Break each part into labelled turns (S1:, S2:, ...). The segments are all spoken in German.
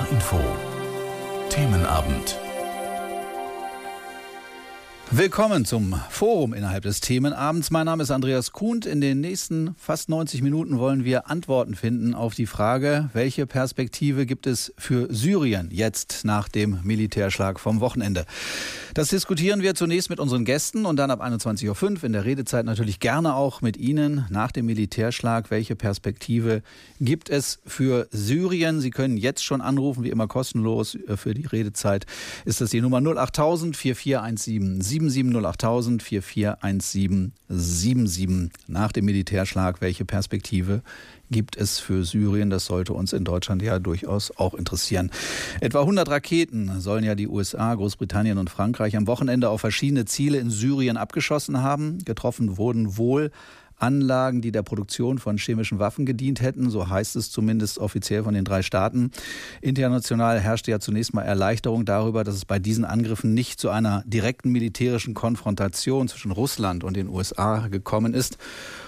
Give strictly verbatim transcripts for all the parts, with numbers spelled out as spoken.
S1: H Info Themenabend.
S2: Willkommen zum Forum innerhalb des Themenabends. Mein Name ist Andreas Kuhnt. In den nächsten fast neunzig Minuten wollen wir Antworten finden auf die Frage, welche Perspektive gibt es für Syrien jetzt nach dem Militärschlag vom Wochenende. Das diskutieren wir zunächst mit unseren Gästen und dann ab einundzwanzig Uhr fünf in der Redezeit natürlich gerne auch mit Ihnen nach dem Militärschlag. Welche Perspektive gibt es für Syrien? Sie können jetzt schon anrufen, wie immer kostenlos. Für die Redezeit ist das die Nummer null acht null null vier vier eins sieben sieben sieben null acht null null vier vier eins sieben sieben sieben. Nach dem Militärschlag, welche Perspektive gibt es für Syrien? Das sollte uns in Deutschland ja durchaus auch interessieren. Etwa hundert Raketen sollen ja die U S A, Großbritannien und Frankreich am Wochenende auf verschiedene Ziele in Syrien abgeschossen haben. Getroffen wurden wohl Anlagen, die der Produktion von chemischen Waffen gedient hätten. So heißt es zumindest offiziell von den drei Staaten. International herrschte ja zunächst mal Erleichterung darüber, dass es bei diesen Angriffen nicht zu einer direkten militärischen Konfrontation zwischen Russland und den U S A gekommen ist.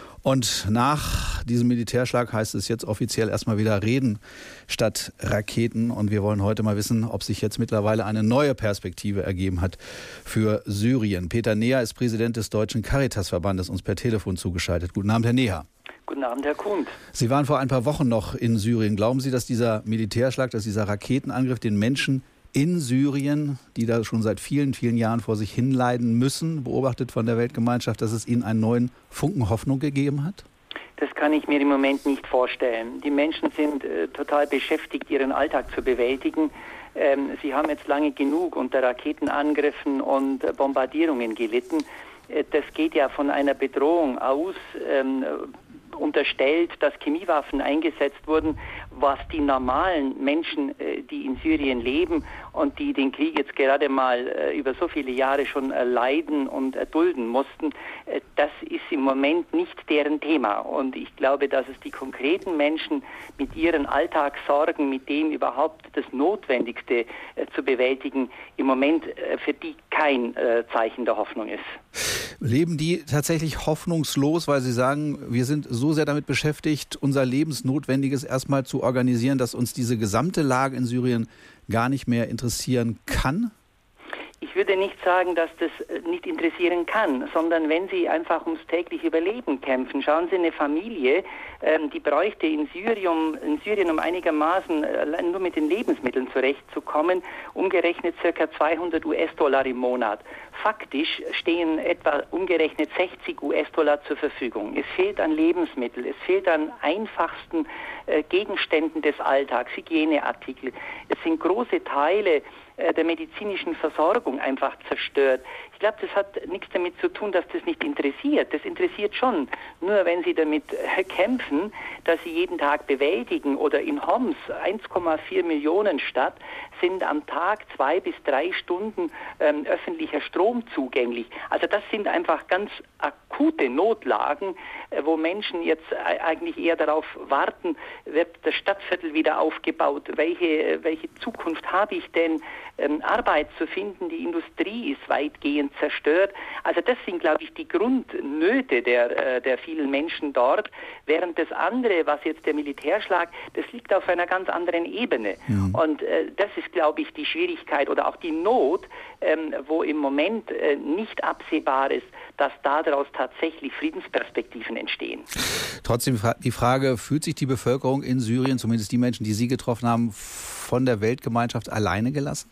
S2: Und nach diesem Militärschlag heißt es jetzt offiziell erstmal wieder Reden statt Raketen. Und wir wollen heute mal wissen, ob sich jetzt mittlerweile eine neue Perspektive ergeben hat für Syrien. Peter Neher ist Präsident des Deutschen Caritasverbandes, uns per Telefon zugeschaltet. Guten Abend, Herr Neher.
S3: Guten Abend, Herr Kuhnt.
S2: Sie waren vor ein paar Wochen noch in Syrien. Glauben Sie, dass dieser Militärschlag, dass dieser Raketenangriff den Menschen in Syrien, die da schon seit vielen, vielen Jahren vor sich hinleiden müssen, beobachtet von der Weltgemeinschaft, dass es ihnen einen neuen Funken Hoffnung gegeben hat?
S3: Das kann ich mir im Moment nicht vorstellen. Die Menschen sind äh, total beschäftigt, ihren Alltag zu bewältigen. Ähm, sie haben jetzt lange genug unter Raketenangriffen und äh, Bombardierungen gelitten. Äh, das geht ja von einer Bedrohung aus, ähm, unterstellt, dass Chemiewaffen eingesetzt wurden, was die normalen Menschen, die in Syrien leben und die den Krieg jetzt gerade mal über so viele Jahre schon erleiden und erdulden mussten, das ist im Moment nicht deren Thema. Und ich glaube, dass es die konkreten Menschen mit ihren Alltagssorgen, mit dem überhaupt das Notwendigste zu bewältigen, im Moment für die kein Zeichen der Hoffnung ist.
S2: Leben die tatsächlich hoffnungslos, weil sie sagen, wir sind so sehr damit beschäftigt, unser Lebensnotwendiges erstmal zu organisieren, dass uns diese gesamte Lage in Syrien gar nicht mehr interessieren kann?
S3: Ich würde nicht sagen, dass das nicht interessieren kann, sondern wenn Sie einfach ums tägliche Überleben kämpfen. Schauen Sie, eine Familie, ähm, die bräuchte in Syrien, in Syrien, um einigermaßen äh, nur mit den Lebensmitteln zurechtzukommen, umgerechnet circa zweihundert US-Dollar im Monat. Faktisch stehen etwa umgerechnet sechzig US-Dollar zur Verfügung. Es fehlt an Lebensmitteln, es fehlt an einfachsten äh, Gegenständen des Alltags, Hygieneartikel. Es sind große Teile der medizinischen Versorgung einfach zerstört. Ich glaube, das hat nichts damit zu tun, dass das nicht interessiert. Das interessiert schon. Nur wenn Sie damit kämpfen, dass Sie jeden Tag bewältigen oder in Homs, eins Komma vier Millionen Stadt, sind am Tag zwei bis drei Stunden ähm, öffentlicher Strom zugänglich. Also das sind einfach ganz akute Notlagen, äh, wo Menschen jetzt äh, eigentlich eher darauf warten, wird das Stadtviertel wieder aufgebaut, welche, welche Zukunft habe ich denn, ähm, Arbeit zu finden, die Industrie ist weitgehend zerstört. Also das sind, glaube ich, die Grundnöte der, äh, der vielen Menschen dort, während das andere, was jetzt der Militärschlag, das liegt auf einer ganz anderen Ebene. Mhm. Und äh, das ist, glaube ich, die Schwierigkeit oder auch die Not, ähm, wo im Moment äh, nicht absehbar ist, dass daraus tatsächlich Friedensperspektiven entstehen.
S2: Trotzdem die Frage, fühlt sich die Bevölkerung in Syrien, zumindest die Menschen, die Sie getroffen haben, von der Weltgemeinschaft alleine gelassen?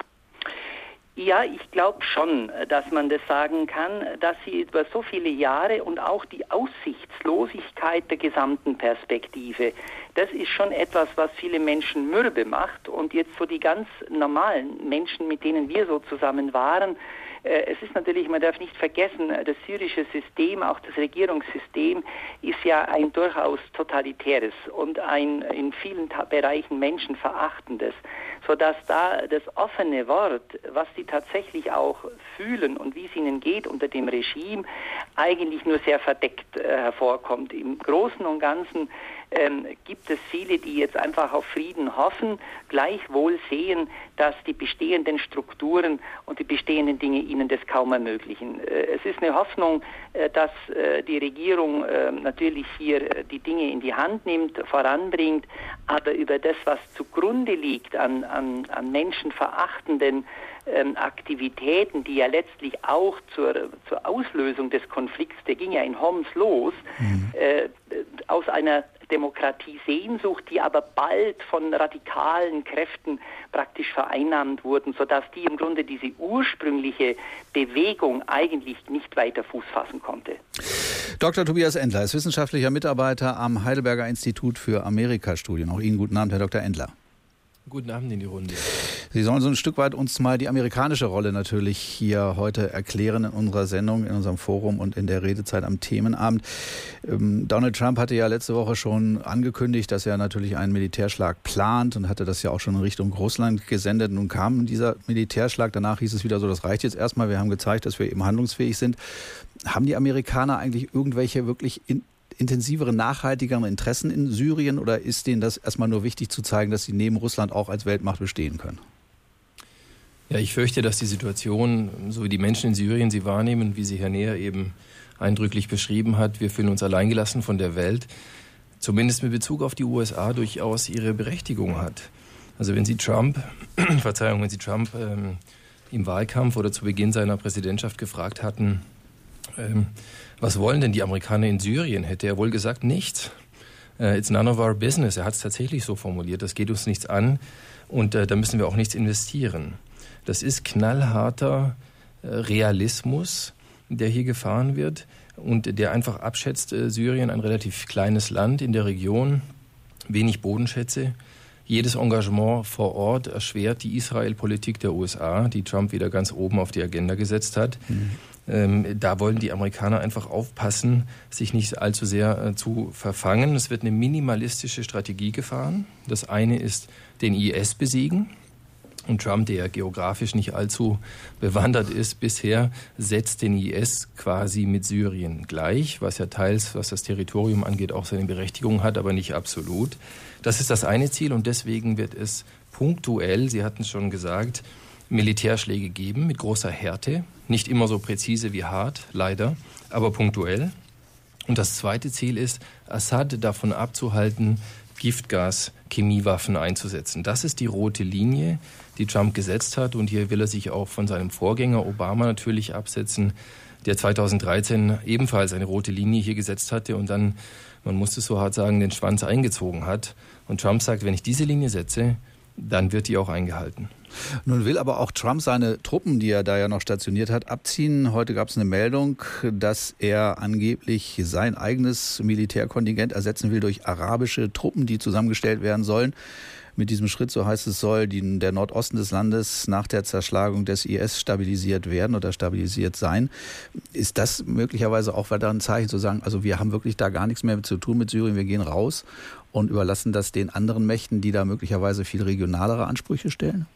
S3: Ja, ich glaube schon, dass man das sagen kann, dass sie über so viele Jahre und auch die Aussichtslosigkeit der gesamten Perspektive, das ist schon etwas, was viele Menschen mürbe macht. Und jetzt so die ganz normalen Menschen, mit denen wir so zusammen waren, es ist natürlich, man darf nicht vergessen, das syrische System, auch das Regierungssystem, ist ja ein durchaus totalitäres und ein in vielen Bereichen menschenverachtendes, sodass da das offene Wort, was sie tatsächlich auch fühlen und wie es ihnen geht unter dem Regime, eigentlich nur sehr verdeckt äh, hervorkommt. Im Großen und Ganzen ähm, gibt es viele, die jetzt einfach auf Frieden hoffen, gleichwohl sehen, dass die bestehenden Strukturen und die bestehenden Dinge ihnen das kaum ermöglichen. Äh, es ist eine Hoffnung, äh, dass äh, die Regierung äh, natürlich hier äh, die Dinge in die Hand nimmt, voranbringt, aber über das, was zugrunde liegt an, an, an menschenverachtenden ähm, Aktivitäten, die ja letztlich auch zur, zur Auslösung des Konflikts, der ging ja in Homs los, mhm. äh, aus einer Demokratie-Sehnsucht, die aber bald von radikalen Kräften praktisch vereinnahmt wurden, sodass die im Grunde diese ursprüngliche Bewegung eigentlich nicht weiter Fuß fassen konnte.
S2: Doktor Tobias Endler ist wissenschaftlicher Mitarbeiter am Heidelberger Institut für Amerikastudien. Auch Ihnen guten Abend, Herr Doktor Endler.
S4: Guten Abend in die Runde.
S2: Sie sollen so ein Stück weit uns mal die amerikanische Rolle natürlich hier heute erklären in unserer Sendung, in unserem Forum und in der Redezeit am Themenabend. Ähm, Donald Trump hatte ja letzte Woche schon angekündigt, dass er natürlich einen Militärschlag plant und hatte das ja auch schon in Richtung Russland gesendet. Nun kam dieser Militärschlag, danach hieß es wieder so, das reicht jetzt erstmal, wir haben gezeigt, dass wir eben handlungsfähig sind. Haben die Amerikaner eigentlich irgendwelche wirklich in intensivere, nachhaltigere Interessen in Syrien oder ist denen das erstmal nur wichtig zu zeigen, dass sie neben Russland auch als Weltmacht bestehen können?
S4: Ja, ich fürchte, dass die Situation, so wie die Menschen in Syrien sie wahrnehmen, wie sie Herr Neher eben eindrücklich beschrieben hat, wir fühlen uns alleingelassen von der Welt, zumindest mit Bezug auf die U S A durchaus ihre Berechtigung hat. Also wenn Sie Trump, Verzeihung, wenn Sie Trump ähm, im Wahlkampf oder zu Beginn seiner Präsidentschaft gefragt hatten, ähm, was wollen denn die Amerikaner in Syrien, hätte er wohl gesagt, nichts. Uh, it's none of our business. Er hat es tatsächlich so formuliert, das geht uns nichts an und uh, da müssen wir auch nichts investieren. Das ist knallharter uh, Realismus, der hier gefahren wird und der einfach abschätzt, uh, Syrien, ein relativ kleines Land in der Region, wenig Bodenschätze. Jedes Engagement vor Ort erschwert die Israel-Politik der U S A, die Trump wieder ganz oben auf die Agenda gesetzt hat. Mhm. Ähm, da wollen die Amerikaner einfach aufpassen, sich nicht allzu sehr äh, zu verfangen. Es wird eine minimalistische Strategie gefahren. Das eine ist den I S besiegen. Und Trump, der geografisch nicht allzu bewandert ist bisher, setzt den I S quasi mit Syrien gleich, was ja teils, was das Territorium angeht, auch seine Berechtigung hat, aber nicht absolut. Das ist das eine Ziel und deswegen wird es punktuell, Sie hatten es schon gesagt, Militärschläge geben mit großer Härte. Nicht immer so präzise wie hart, leider, aber punktuell. Und das zweite Ziel ist, Assad davon abzuhalten, Giftgas, Chemiewaffen einzusetzen. Das ist die rote Linie, die Trump gesetzt hat. Und hier will er sich auch von seinem Vorgänger Obama natürlich absetzen, der zweitausenddreizehn ebenfalls eine rote Linie hier gesetzt hatte und dann, man muss es so hart sagen, den Schwanz eingezogen hat. Und Trump sagt, wenn ich diese Linie setze, dann wird die auch eingehalten.
S2: Nun will aber auch Trump seine Truppen, die er da ja noch stationiert hat, abziehen. Heute gab es eine Meldung, dass er angeblich sein eigenes Militärkontingent ersetzen will durch arabische Truppen, die zusammengestellt werden sollen. Mit diesem Schritt, so heißt es, soll die, der Nordosten des Landes nach der Zerschlagung des I S stabilisiert werden oder stabilisiert sein. Ist das möglicherweise auch weiter ein Zeichen zu sagen, also wir haben wirklich da gar nichts mehr zu tun mit Syrien, wir gehen raus und überlassen das den anderen Mächten, die da möglicherweise viel regionalere Ansprüche stellen?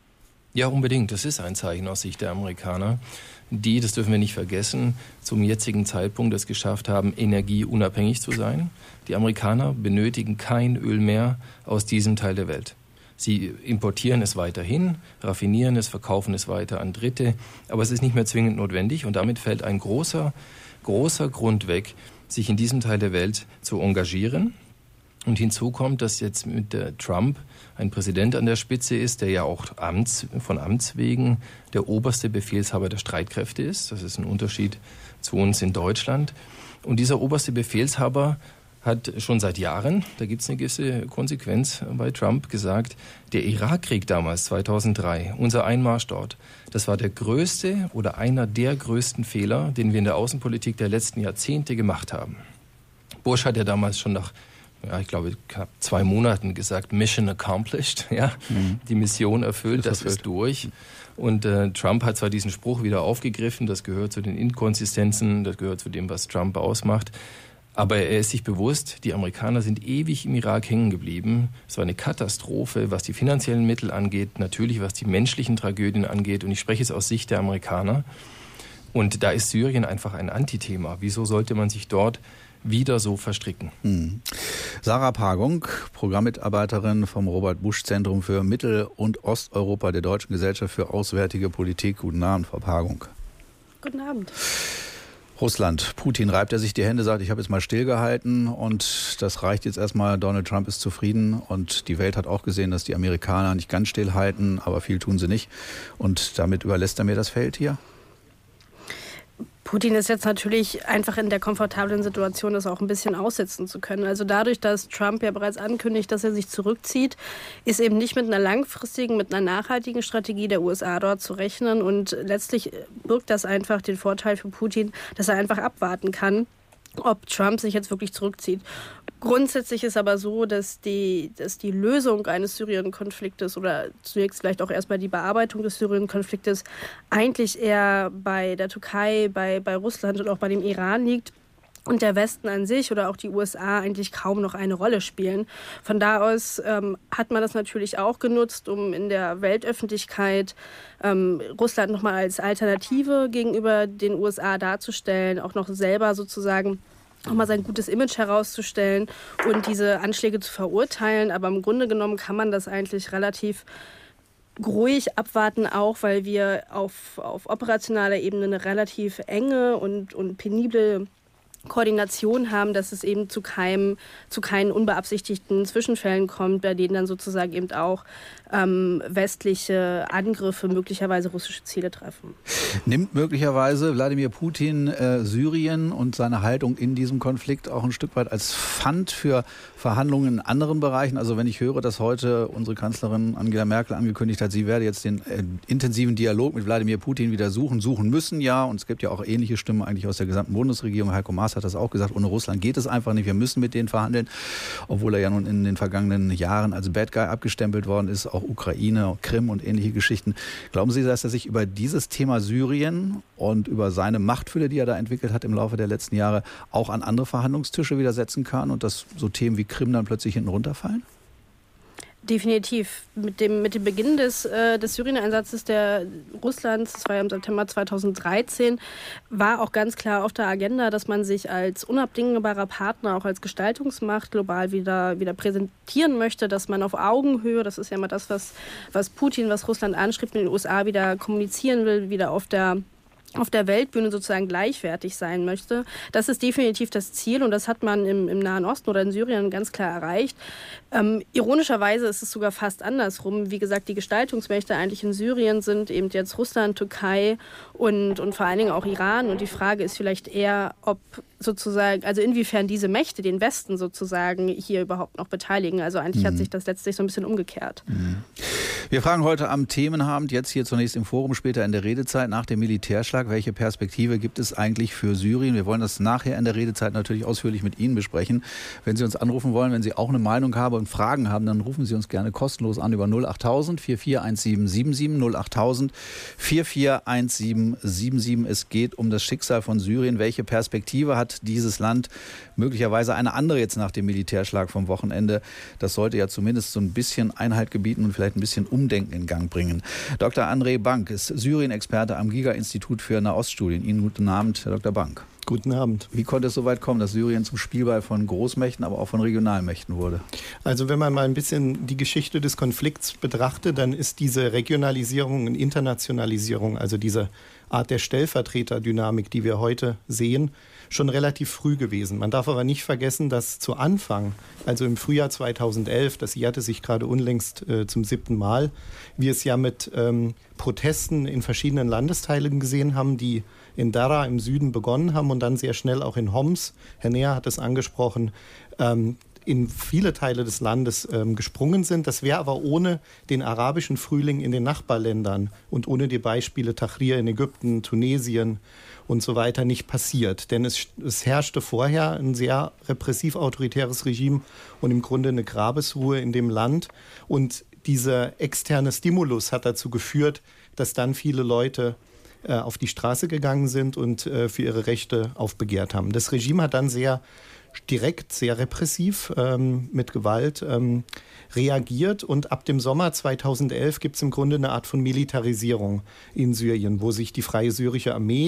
S4: Ja, unbedingt. Das ist ein Zeichen aus Sicht der Amerikaner, die, das dürfen wir nicht vergessen, zum jetzigen Zeitpunkt es geschafft haben, energieunabhängig zu sein. Die Amerikaner benötigen kein Öl mehr aus diesem Teil der Welt. Sie importieren es weiterhin, raffinieren es, verkaufen es weiter an Dritte, aber es ist nicht mehr zwingend notwendig und damit fällt ein großer, großer Grund weg, sich in diesem Teil der Welt zu engagieren. Und hinzu kommt, dass jetzt mit der Trump ein Präsident an der Spitze ist, der ja auch Amts, von Amts wegen der oberste Befehlshaber der Streitkräfte ist. Das ist ein Unterschied zu uns in Deutschland. Und dieser oberste Befehlshaber hat schon seit Jahren, da gibt es eine gewisse Konsequenz bei Trump, gesagt, der Irakkrieg damals, zweitausenddrei, unser Einmarsch dort, das war der größte oder einer der größten Fehler, den wir in der Außenpolitik der letzten Jahrzehnte gemacht haben. Bush hat ja damals schon nach ja, ich glaube, knapp zwei Monaten gesagt, Mission accomplished, ja, mhm. die Mission erfüllt, das, das ist durch. Und äh, Trump hat zwar diesen Spruch wieder aufgegriffen, das gehört zu den Inkonsistenzen, das gehört zu dem, was Trump ausmacht, aber er ist sich bewusst, die Amerikaner sind ewig im Irak hängen geblieben. Es war eine Katastrophe, was die finanziellen Mittel angeht, natürlich was die menschlichen Tragödien angeht und ich spreche jetzt aus Sicht der Amerikaner. Und da ist Syrien einfach ein Antithema. Wieso sollte man sich dort wieder so verstricken.
S2: Hm. Sarah Pagung, Programmmitarbeiterin vom Robert-Busch-Zentrum für Mittel- und Osteuropa der Deutschen Gesellschaft für Auswärtige Politik. Guten Abend, Frau Pagung.
S5: Guten Abend.
S2: Russland. Putin reibt er sich die Hände, sagt, ich habe jetzt mal stillgehalten und das reicht jetzt erstmal. Donald Trump ist zufrieden und die Welt hat auch gesehen, dass die Amerikaner nicht ganz stillhalten, aber viel tun sie nicht. Und damit überlässt er mir das Feld hier?
S5: Putin ist jetzt natürlich einfach in der komfortablen Situation, das auch ein bisschen aussitzen zu können. Also dadurch, dass Trump ja bereits ankündigt, dass er sich zurückzieht, ist eben nicht mit einer langfristigen, mit einer nachhaltigen Strategie der U S A dort zu rechnen. Und letztlich birgt das einfach den Vorteil für Putin, dass er einfach abwarten kann, ob Trump sich jetzt wirklich zurückzieht. Grundsätzlich ist aber so, dass die, dass die Lösung eines Syrien-Konfliktes oder zunächst vielleicht auch erstmal die Bearbeitung des Syrien-Konfliktes eigentlich eher bei der Türkei, bei, bei Russland und auch bei dem Iran liegt. Und der Westen an sich oder auch die U S A eigentlich kaum noch eine Rolle spielen. Von da aus ähm, hat man das natürlich auch genutzt, um in der Weltöffentlichkeit ähm, Russland nochmal als Alternative gegenüber den U S A darzustellen, auch noch selber sozusagen nochmal sein gutes Image herauszustellen und diese Anschläge zu verurteilen. Aber im Grunde genommen kann man das eigentlich relativ ruhig abwarten, auch weil wir auf, auf operationaler Ebene eine relativ enge und, und penible Koordination haben, dass es eben zu keinem, zu keinen unbeabsichtigten Zwischenfällen kommt, bei denen dann sozusagen eben auch ähm, westliche Angriffe möglicherweise russische Ziele treffen.
S2: Nimmt möglicherweise Wladimir Putin äh, Syrien und seine Haltung in diesem Konflikt auch ein Stück weit als Pfand für Verhandlungen in anderen Bereichen? Also wenn ich höre, dass heute unsere Kanzlerin Angela Merkel angekündigt hat, sie werde jetzt den äh, intensiven Dialog mit Wladimir Putin wieder suchen, suchen müssen ja, und es gibt ja auch ähnliche Stimmen eigentlich aus der gesamten Bundesregierung. Heiko Maas hat das auch gesagt, ohne Russland geht es einfach nicht, wir müssen mit denen verhandeln, obwohl er ja nun in den vergangenen Jahren als Bad Guy abgestempelt worden ist, auch Ukraine, Krim und ähnliche Geschichten. Glauben Sie, dass er sich über dieses Thema Syrien und über seine Machtfülle, die er da entwickelt hat im Laufe der letzten Jahre, auch an andere Verhandlungstische wieder setzen kann und dass so Themen wie Krim dann plötzlich hinten runterfallen?
S5: Definitiv. Mit dem, mit dem Beginn des, äh, des Syrien-Einsatzes der Russlands, das war ja im September zweitausenddreizehn, war auch ganz klar auf der Agenda, dass man sich als unabdingbarer Partner, auch als Gestaltungsmacht global wieder, wieder präsentieren möchte, dass man auf Augenhöhe, das ist ja immer das, was, was Putin, was Russland anschreibt, in den U S A wieder kommunizieren will, wieder auf der auf der Weltbühne sozusagen gleichwertig sein möchte. Das ist definitiv das Ziel und das hat man im, im Nahen Osten oder in Syrien ganz klar erreicht. Ähm, ironischerweise ist es sogar fast andersrum. Wie gesagt, die Gestaltungsmächte eigentlich in Syrien sind eben jetzt Russland, Türkei und, und vor allen Dingen auch Iran. Und die Frage ist vielleicht eher, ob sozusagen, also inwiefern diese Mächte den Westen sozusagen hier überhaupt noch beteiligen. Also eigentlich mhm. hat sich das letztlich so ein bisschen umgekehrt.
S2: Mhm. Wir fragen heute am Themenabend, jetzt hier zunächst im Forum, später in der Redezeit nach dem Militärschlag, welche Perspektive gibt es eigentlich für Syrien? Wir wollen das nachher in der Redezeit natürlich ausführlich mit Ihnen besprechen. Wenn Sie uns anrufen wollen, wenn Sie auch eine Meinung haben und Fragen haben, dann rufen Sie uns gerne kostenlos an über null achttausend, vier vier eins sieben sieben sieben, null achttausend, vier vier eins sieben sieben sieben. Es geht um das Schicksal von Syrien. Welche Perspektive hat dieses Land? Möglicherweise eine andere jetzt nach dem Militärschlag vom Wochenende. Das sollte ja zumindest so ein bisschen Einhalt gebieten und vielleicht ein bisschen Umdenken in Gang bringen. Doktor André Bank ist Syrien-Experte am Giga-Institut für Nahoststudien. Ihnen guten Abend, Herr Doktor Bank.
S6: Guten Abend.
S2: Wie konnte es so weit kommen, dass Syrien zum Spielball von Großmächten, aber auch von Regionalmächten wurde?
S6: Also wenn man mal ein bisschen die Geschichte des Konflikts betrachtet, dann ist diese Regionalisierung und Internationalisierung, also diese Art der Stellvertreterdynamik, die wir heute sehen, schon relativ früh gewesen. Man darf aber nicht vergessen, dass zu Anfang, also im Frühjahr zweitausendelf, das jährte sich gerade unlängst äh, zum siebten Mal, wir es ja mit ähm, Protesten in verschiedenen Landesteilen gesehen haben, die in Daraa im Süden begonnen haben und dann sehr schnell auch in Homs, Herr Neher hat es angesprochen, ähm, in viele Teile des Landes ähm, gesprungen sind. Das wäre aber ohne den arabischen Frühling in den Nachbarländern und ohne die Beispiele Tahrir in Ägypten, Tunesien und so weiter nicht passiert. Denn es, es herrschte vorher ein sehr repressiv-autoritäres Regime und im Grunde eine Grabesruhe in dem Land. Und dieser externe Stimulus hat dazu geführt, dass dann viele Leute äh, auf die Straße gegangen sind und äh, für ihre Rechte aufbegehrt haben. Das Regime hat dann sehr direkt, sehr repressiv ähm, mit Gewalt ähm, reagiert und ab dem Sommer zweitausendelf gibt es im Grunde eine Art von Militarisierung in Syrien, wo sich die Freie Syrische Armee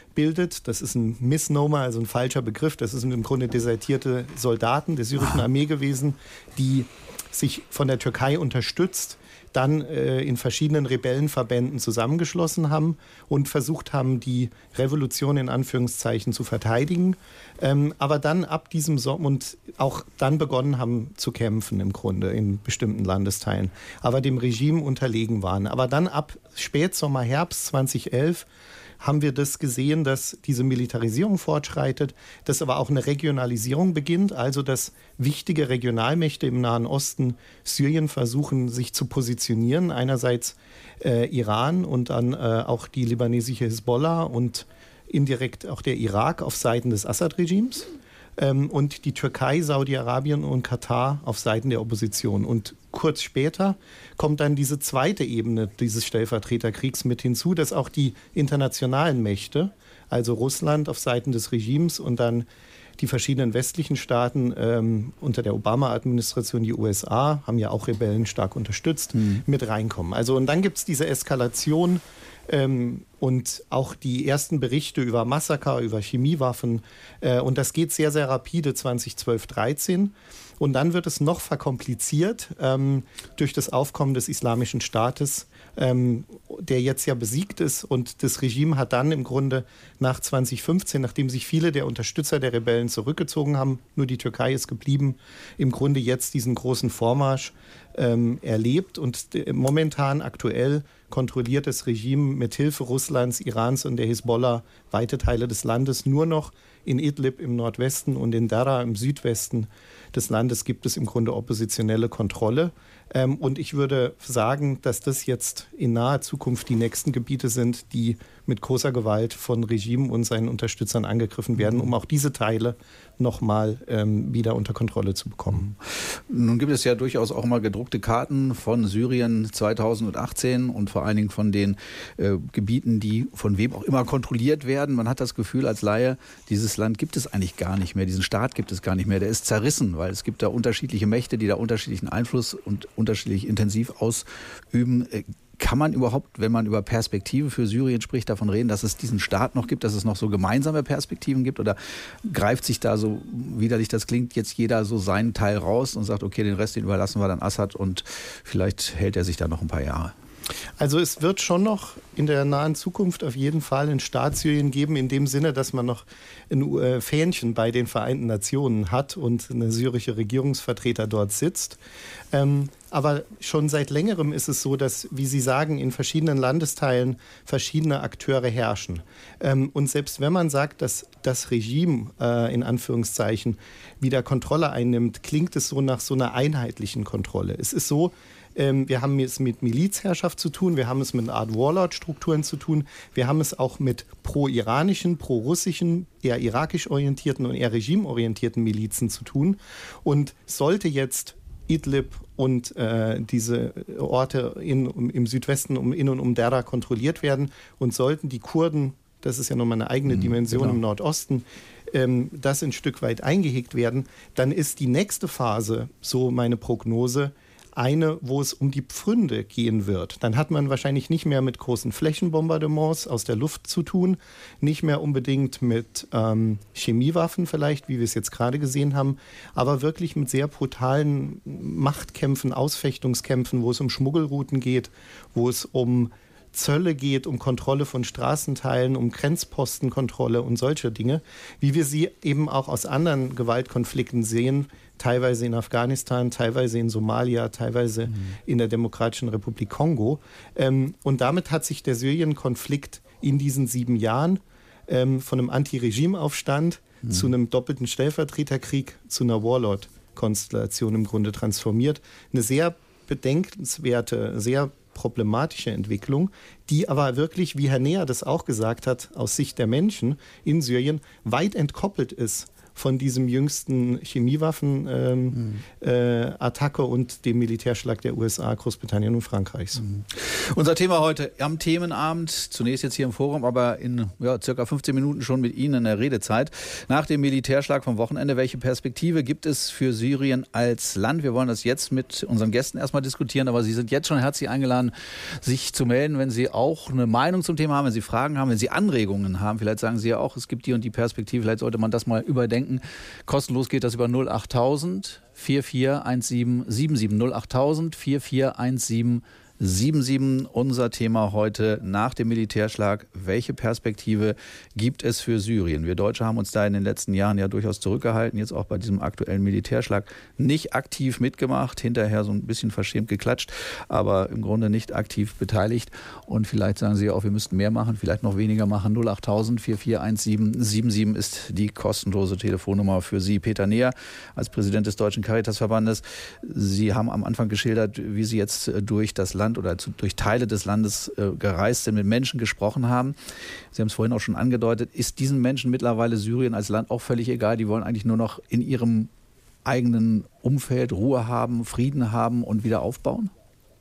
S6: bildet. Das ist ein Misnomer, also ein falscher Begriff. Das sind im Grunde desertierte Soldaten der syrischen Armee gewesen, die sich von der Türkei unterstützt, dann äh, in verschiedenen Rebellenverbänden zusammengeschlossen haben und versucht haben, die Revolution in Anführungszeichen zu verteidigen, ähm, aber dann ab diesem Sommer und auch dann begonnen haben zu kämpfen im Grunde in bestimmten Landesteilen, aber dem Regime unterlegen waren. Aber dann ab Spätsommer, Herbst zweitausendelf haben wir das gesehen, dass diese Militarisierung fortschreitet, dass aber auch eine Regionalisierung beginnt, also dass wichtige Regionalmächte im Nahen Osten Syrien versuchen, sich zu positionieren. Einerseits äh, Iran und dann äh, auch die libanesische Hisbollah und indirekt auch der Irak auf Seiten des Assad-Regimes. Ähm, und die Türkei, Saudi-Arabien und Katar auf Seiten der Opposition. Und kurz später kommt dann diese zweite Ebene dieses Stellvertreterkriegs mit hinzu, dass auch die internationalen Mächte, also Russland auf Seiten des Regimes und dann die verschiedenen westlichen Staaten ähm, unter der Obama-Administration, die U S A, haben ja auch Rebellen stark unterstützt, mhm. mit reinkommen. Also und dann gibt es diese Eskalation ähm, und auch die ersten Berichte über Massaker, über Chemiewaffen. Äh, und das geht sehr, sehr rapide zweitausendzwölf, dreizehn. Und dann wird es noch verkompliziert ähm, durch das Aufkommen des Islamischen Staates, ähm, der jetzt ja besiegt ist. Und das Regime hat dann im Grunde nach zweitausendfünfzehn, nachdem sich viele der Unterstützer der Rebellen zurückgezogen haben, nur die Türkei ist geblieben, im Grunde jetzt diesen großen Vormarsch ähm, erlebt. Und äh, momentan aktuell kontrolliert das Regime mit Hilfe Russlands, Irans und der Hisbollah weite Teile des Landes. Nur noch in Idlib im Nordwesten und in Dara im Südwesten des Landes gibt es im Grunde oppositionelle Kontrolle. Ähm, und ich würde sagen, dass das jetzt in naher Zukunft die nächsten Gebiete sind, die mit großer Gewalt von Regime und seinen Unterstützern angegriffen werden, um auch diese Teile nochmal ähm, wieder unter Kontrolle zu bekommen.
S2: Nun gibt es ja durchaus auch mal gedruckte Karten von Syrien zweitausendachtzehn und vor allen Dingen von den äh, Gebieten, die von wem auch immer kontrolliert werden. Man hat das Gefühl als Laie, dieses Land gibt es eigentlich gar nicht mehr, diesen Staat gibt es gar nicht mehr, der ist zerrissen, weil es gibt da unterschiedliche Mächte, die da unterschiedlichen Einfluss und unterschiedlich intensiv ausüben. Kann man überhaupt, wenn man über Perspektive für Syrien spricht, davon reden, dass es diesen Staat noch gibt, dass es noch so gemeinsame Perspektiven gibt? Oder greift sich da, so widerlich das klingt, jetzt jeder so seinen Teil raus und sagt, okay, den Rest, den überlassen wir dann Assad und vielleicht hält er sich da noch ein paar Jahre?
S6: Also es wird schon noch in der nahen Zukunft auf jeden Fall einen Staat Syrien geben, in dem Sinne, dass man noch ein Fähnchen bei den Vereinten Nationen hat und eine syrische Regierungsvertreter dort sitzt. Ähm, aber schon seit längerem ist es so, dass, wie Sie sagen, in verschiedenen Landesteilen verschiedene Akteure herrschen. Ähm, und selbst wenn man sagt, dass das Regime äh, in Anführungszeichen wieder Kontrolle einnimmt, klingt es so nach so einer einheitlichen Kontrolle. Es ist so, wir haben es mit Milizherrschaft zu tun, wir haben es mit einer Art Warlord-Strukturen zu tun, wir haben es auch mit pro-iranischen, pro-russischen, eher irakisch orientierten und eher regimeorientierten Milizen zu tun. Und sollte jetzt Idlib und äh, diese Orte in, um, im Südwesten um, in und um Dara kontrolliert werden und sollten die Kurden, das ist ja nochmal eine eigene Dimension genau. im Nordosten, ähm, das ein Stück weit eingehegt werden, dann ist die nächste Phase, so meine Prognose, eine, wo es um die Pfründe gehen wird. Dann hat man wahrscheinlich nicht mehr mit großen Flächenbombardements aus der Luft zu tun, nicht mehr unbedingt mit ähm, Chemiewaffen vielleicht, wie wir es jetzt gerade gesehen haben, aber wirklich mit sehr brutalen Machtkämpfen, Ausfechtungskämpfen, wo es um Schmuggelrouten geht, wo es um Zölle geht, um Kontrolle von Straßenteilen, um Grenzpostenkontrolle und solche Dinge, wie wir sie eben auch aus anderen Gewaltkonflikten sehen, teilweise in Afghanistan, teilweise in Somalia, teilweise mhm. in der Demokratischen Republik Kongo. Ähm, und damit hat sich der Syrien-Konflikt in diesen sieben Jahren ähm, von einem Anti-Regime-Aufstand mhm. zu einem doppelten Stellvertreterkrieg, zu einer Warlord-Konstellation im Grunde transformiert. Eine sehr bedenkenswerte, sehr problematische Entwicklung, die aber wirklich, wie Herr Neher das auch gesagt hat, aus Sicht der Menschen in Syrien weit entkoppelt ist von diesem jüngsten Chemiewaffen-Attacke ähm, mhm. äh, und dem Militärschlag der U S A, Großbritannien und Frankreichs.
S2: Mhm. Unser Thema heute am Themenabend, zunächst jetzt hier im Forum, aber in ja, circa fünfzehn Minuten schon mit Ihnen in der Redezeit. Nach dem Militärschlag vom Wochenende, welche Perspektive gibt es für Syrien als Land? Wir wollen das jetzt mit unseren Gästen erstmal diskutieren, aber Sie sind jetzt schon herzlich eingeladen, sich zu melden, wenn Sie auch eine Meinung zum Thema haben, wenn Sie Fragen haben, wenn Sie Anregungen haben. Vielleicht sagen Sie ja auch, es gibt die und die Perspektive, vielleicht sollte man das mal überdenken. Kostenlos geht das über null acht tausend vier vier eins sieben sieben sieben. null acht tausend vier vier eins sieben sieben sieben. Unser Thema heute nach dem Militärschlag. Welche Perspektive gibt es für Syrien? Wir Deutsche haben uns da in den letzten Jahren ja durchaus zurückgehalten, jetzt auch bei diesem aktuellen Militärschlag nicht aktiv mitgemacht, hinterher so ein bisschen verschämt geklatscht, aber im Grunde nicht aktiv beteiligt. Und vielleicht sagen Sie auch, wir müssten mehr machen, vielleicht noch weniger machen. null acht tausend vier vier eins sieben sieben sieben ist die kostenlose Telefonnummer für Sie. Peter Neher, als Präsident des Deutschen Caritasverbandes. Sie haben am Anfang geschildert, wie Sie jetzt durch das Land oder zu, durch Teile des Landes äh, gereist sind, mit Menschen gesprochen haben. Sie haben es vorhin auch schon angedeutet. Ist diesen Menschen mittlerweile Syrien als Land auch völlig egal? Die wollen eigentlich nur noch in ihrem eigenen Umfeld Ruhe haben, Frieden haben und wieder aufbauen?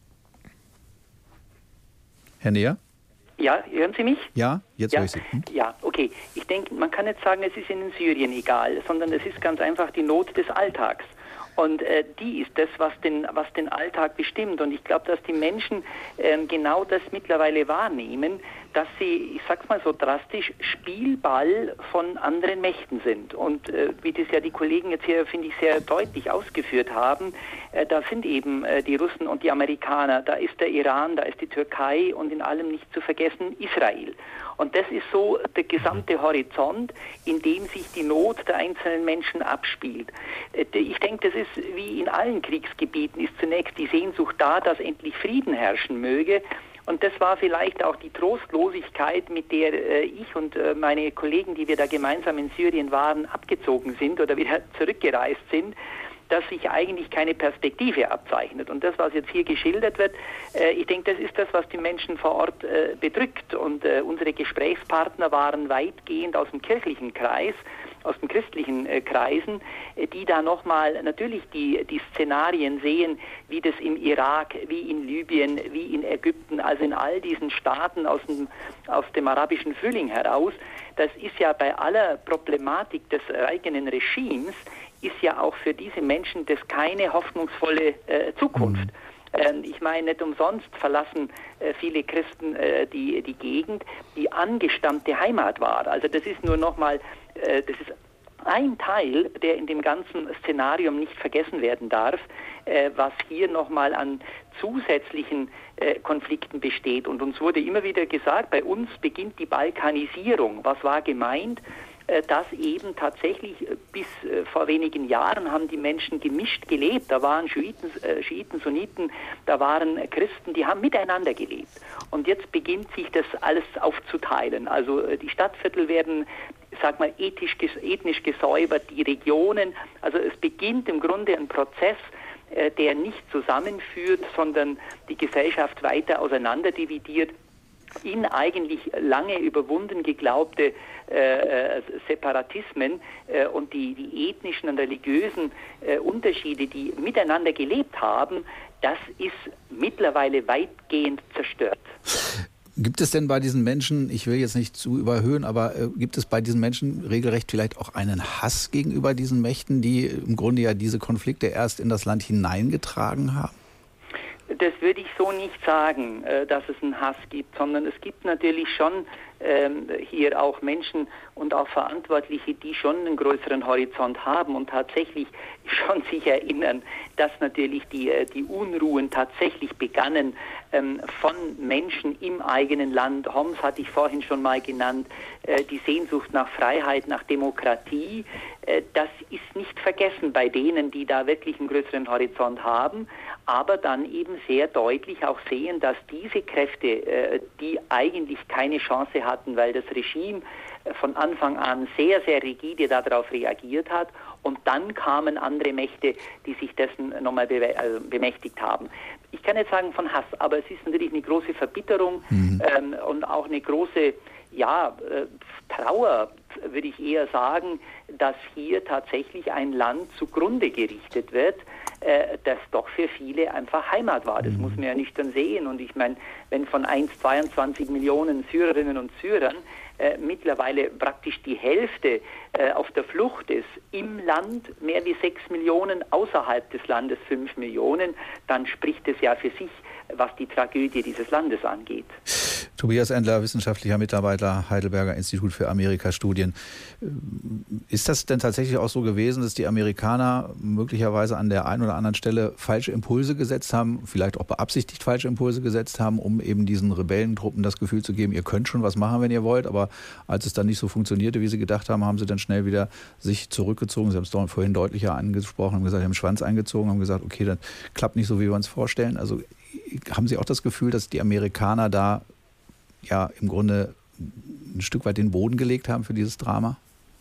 S2: Herr Neher?
S3: Ja, hören Sie mich?
S2: Ja, jetzt
S3: ja,
S2: höre ich Sie. Hm?
S3: Ja, okay. Ich denke, man kann nicht sagen, es ist in Syrien egal, sondern es ist ganz einfach die Not des Alltags. Und äh, die ist das, was den, was den Alltag bestimmt. Und ich glaube, dass die Menschen ähm, genau das mittlerweile wahrnehmen, dass sie, ich sag's mal so drastisch, Spielball von anderen Mächten sind. Und äh, wie das ja die Kollegen jetzt hier, finde ich, sehr deutlich ausgeführt haben, äh, da sind eben äh, die Russen und die Amerikaner, da ist der Iran, da ist die Türkei und in allem nicht zu vergessen Israel. Und das ist so der gesamte Horizont, in dem sich die Not der einzelnen Menschen abspielt. Ich denke, das ist wie in allen Kriegsgebieten, ist zunächst die Sehnsucht da, dass endlich Frieden herrschen möge. Und das war vielleicht auch die Trostlosigkeit, mit der äh, ich und äh, meine Kollegen, die wir da gemeinsam in Syrien waren, abgezogen sind oder wieder zurückgereist sind, dass sich eigentlich keine Perspektive abzeichnet. Und das, was jetzt hier geschildert wird, äh, ich denke, das ist das, was die Menschen vor Ort äh, bedrückt. Und äh, unsere Gesprächspartner waren weitgehend aus dem kirchlichen Kreis, aus den christlichen äh, Kreisen, äh, die da nochmal natürlich die, die Szenarien sehen, wie das im Irak, wie in Libyen, wie in Ägypten, also in all diesen Staaten aus dem, aus dem arabischen Frühling heraus. Das ist ja bei aller Problematik des eigenen Regimes, ist ja auch für diese Menschen das keine hoffnungsvolle äh, Zukunft. Mhm. Ähm, ich meine, nicht umsonst verlassen äh, viele Christen äh, die, die Gegend, die angestammte Heimat war. Also das ist nur nochmal, äh, das ist ein Teil, der in dem ganzen Szenarium nicht vergessen werden darf, äh, was hier nochmal an zusätzlichen äh, Konflikten besteht. Und uns wurde immer wieder gesagt, bei uns beginnt die Balkanisierung. Was war gemeint? Dass eben tatsächlich bis äh, vor wenigen Jahren haben die Menschen gemischt gelebt. Da waren Schiiten, äh, Schiiten, Sunniten, da waren Christen, die haben miteinander gelebt. Und jetzt beginnt sich das alles aufzuteilen. Also äh, die Stadtviertel werden, sag mal, ethisch, ethnisch gesäubert, die Regionen. Also es beginnt im Grunde ein Prozess, äh, der nicht zusammenführt, sondern die Gesellschaft weiter auseinanderdividiert in eigentlich lange überwunden geglaubte äh, Separatismen äh, und die, die ethnischen und religiösen äh, Unterschiede, die miteinander gelebt haben, das ist mittlerweile weitgehend zerstört.
S2: Gibt es denn bei diesen Menschen, ich will jetzt nicht zu überhöhen, aber äh, gibt es bei diesen Menschen regelrecht vielleicht auch einen Hass gegenüber diesen Mächten, die im Grunde ja diese Konflikte erst in das Land hineingetragen haben?
S3: Das würde ich so nicht sagen, dass es einen Hass gibt, sondern es gibt natürlich schon ähm, hier auch Menschen und auch Verantwortliche, die schon einen größeren Horizont haben und tatsächlich schon sich erinnern, dass natürlich die, die Unruhen tatsächlich begannen ähm, von Menschen im eigenen Land. Homs hatte ich vorhin schon mal genannt, äh, die Sehnsucht nach Freiheit, nach Demokratie. Äh, das ist nicht vergessen bei denen, die da wirklich einen größeren Horizont haben, aber dann eben sehr deutlich auch sehen, dass diese Kräfte, äh, die eigentlich keine Chance hatten, weil das Regime von Anfang an sehr, sehr rigide darauf reagiert hat. Und dann kamen andere Mächte, die sich dessen nochmal be- also bemächtigt haben. Ich kann nicht sagen von Hass, aber es ist natürlich eine große Verbitterung mhm. ähm, und auch eine große ja, äh, Trauer würde ich eher sagen, dass hier tatsächlich ein Land zugrunde gerichtet wird, äh, das doch für viele einfach Heimat war. Das muss man ja nüchtern sehen. Und ich meine, wenn von eins Komma zweiundzwanzig Millionen Syrerinnen und Syrern äh, mittlerweile praktisch die Hälfte äh, auf der Flucht ist, im Land mehr wie sechs Millionen, außerhalb des Landes fünf Millionen, dann spricht es ja für sich, was die Tragödie dieses Landes angeht.
S2: Tobias Endler, wissenschaftlicher Mitarbeiter, Heidelberger Institut für Amerikastudien. Ist das denn tatsächlich auch so gewesen, dass die Amerikaner möglicherweise an der einen oder anderen Stelle falsche Impulse gesetzt haben, vielleicht auch beabsichtigt falsche Impulse gesetzt haben, um eben diesen Rebellentruppen das Gefühl zu geben, ihr könnt schon was machen, wenn ihr wollt, aber als es dann nicht so funktionierte, wie sie gedacht haben, haben sie dann schnell wieder sich zurückgezogen. Sie haben es vorhin deutlicher angesprochen, haben gesagt, sie haben den Schwanz eingezogen, haben gesagt, okay, das klappt nicht so, wie wir uns vorstellen. Also haben Sie auch das Gefühl, dass die Amerikaner da ja im Grunde ein Stück weit den Boden gelegt haben für dieses Drama?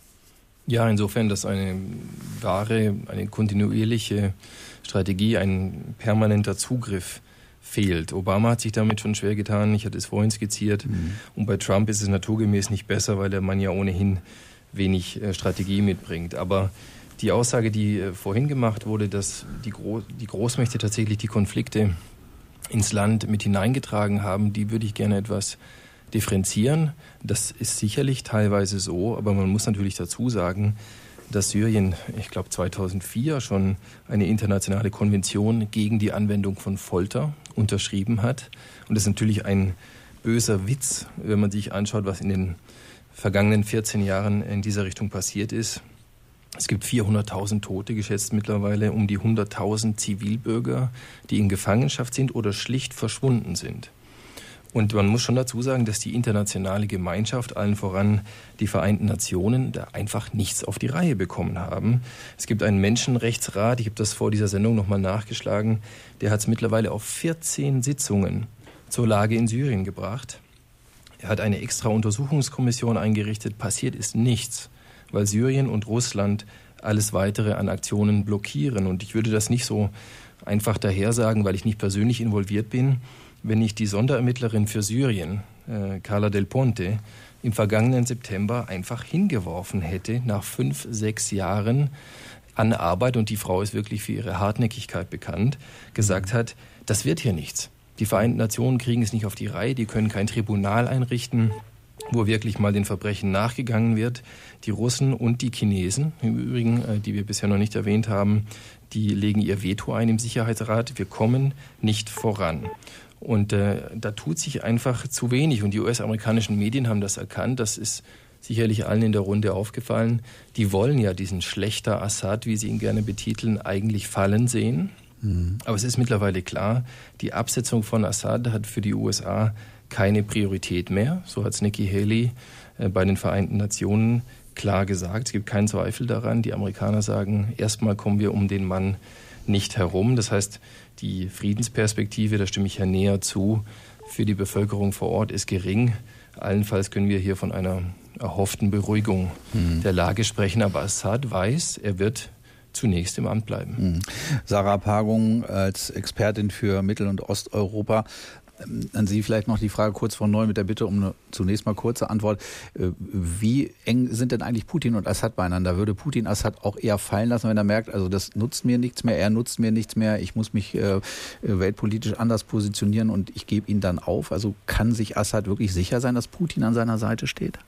S4: Ja, insofern, dass eine wahre, eine kontinuierliche Strategie, ein permanenter Zugriff fehlt. Obama hat sich damit schon schwer getan, ich hatte es vorhin skizziert. Mhm. Und bei Trump ist es naturgemäß nicht besser, weil der Mann ja ohnehin wenig äh, Strategie mitbringt. Aber die Aussage, die äh, vorhin gemacht wurde, dass die, Gro- die Großmächte tatsächlich die Konflikte ins Land mit hineingetragen haben, die würde ich gerne etwas differenzieren. Das ist sicherlich teilweise so, aber man muss natürlich dazu sagen, dass Syrien, ich glaube zweitausendvier schon eine internationale Konvention gegen die Anwendung von Folter unterschrieben hat. Und das ist natürlich ein böser Witz, wenn man sich anschaut, was in den vergangenen vierzehn Jahren in dieser Richtung passiert ist. Es gibt vierhunderttausend Tote, geschätzt mittlerweile, um die hunderttausend Zivilbürger, die in Gefangenschaft sind oder schlicht verschwunden sind. Und man muss schon dazu sagen, dass die internationale Gemeinschaft, allen voran die Vereinten Nationen, da einfach nichts auf die Reihe bekommen haben. Es gibt einen Menschenrechtsrat, ich habe das vor dieser Sendung nochmal nachgeschlagen, der hat es mittlerweile auf vierzehn Sitzungen zur Lage in Syrien gebracht. Er hat eine extra Untersuchungskommission eingerichtet, passiert ist nichts, weil Syrien und Russland alles Weitere an Aktionen blockieren. Und ich würde das nicht so einfach daher sagen, weil ich nicht persönlich involviert bin. Wenn ich die Sonderermittlerin für Syrien, äh, Carla Del Ponte, im vergangenen September einfach hingeworfen hätte, nach fünf, sechs Jahren an Arbeit, und die Frau ist wirklich für ihre Hartnäckigkeit bekannt, gesagt hat, das wird hier nichts. Die Vereinten Nationen kriegen es nicht auf die Reihe, die können kein Tribunal einrichten, wo wirklich mal den Verbrechen nachgegangen wird. Die Russen und die Chinesen, im Übrigen, die wir bisher noch nicht erwähnt haben, die legen ihr Veto ein im Sicherheitsrat. Wir kommen nicht voran. Und äh, da tut sich einfach zu wenig. Und die U S-amerikanischen Medien haben das erkannt. Das ist sicherlich allen in der Runde aufgefallen. Die wollen ja diesen schlechter Assad, wie sie ihn gerne betiteln, eigentlich fallen sehen. Mhm. Aber es ist mittlerweile klar, die Absetzung von Assad hat für die U S A keine Priorität mehr. So hat es Nikki Haley äh, bei den Vereinten Nationen klar gesagt. Es gibt keinen Zweifel daran. Die Amerikaner sagen, erstmal kommen wir um den Mann nicht herum. Das heißt, die Friedensperspektive, da stimme ich ja näher zu, für die Bevölkerung vor Ort ist gering. Allenfalls können wir hier von einer erhofften Beruhigung mhm. der Lage sprechen. Aber Assad weiß, er wird zunächst im Amt bleiben.
S2: Mhm. Sarah Pagung als Expertin für Mittel- und Osteuropa. An Sie vielleicht noch die Frage kurz von neu mit der Bitte um eine zunächst mal kurze Antwort. Wie eng sind denn eigentlich Putin und Assad beieinander? Würde Putin Assad auch eher fallen lassen, wenn er merkt, also das nutzt mir nichts mehr, er nutzt mir nichts mehr, ich muss mich äh, weltpolitisch anders positionieren und ich gebe ihn dann auf? Also kann sich Assad wirklich sicher sein, dass Putin an seiner Seite steht?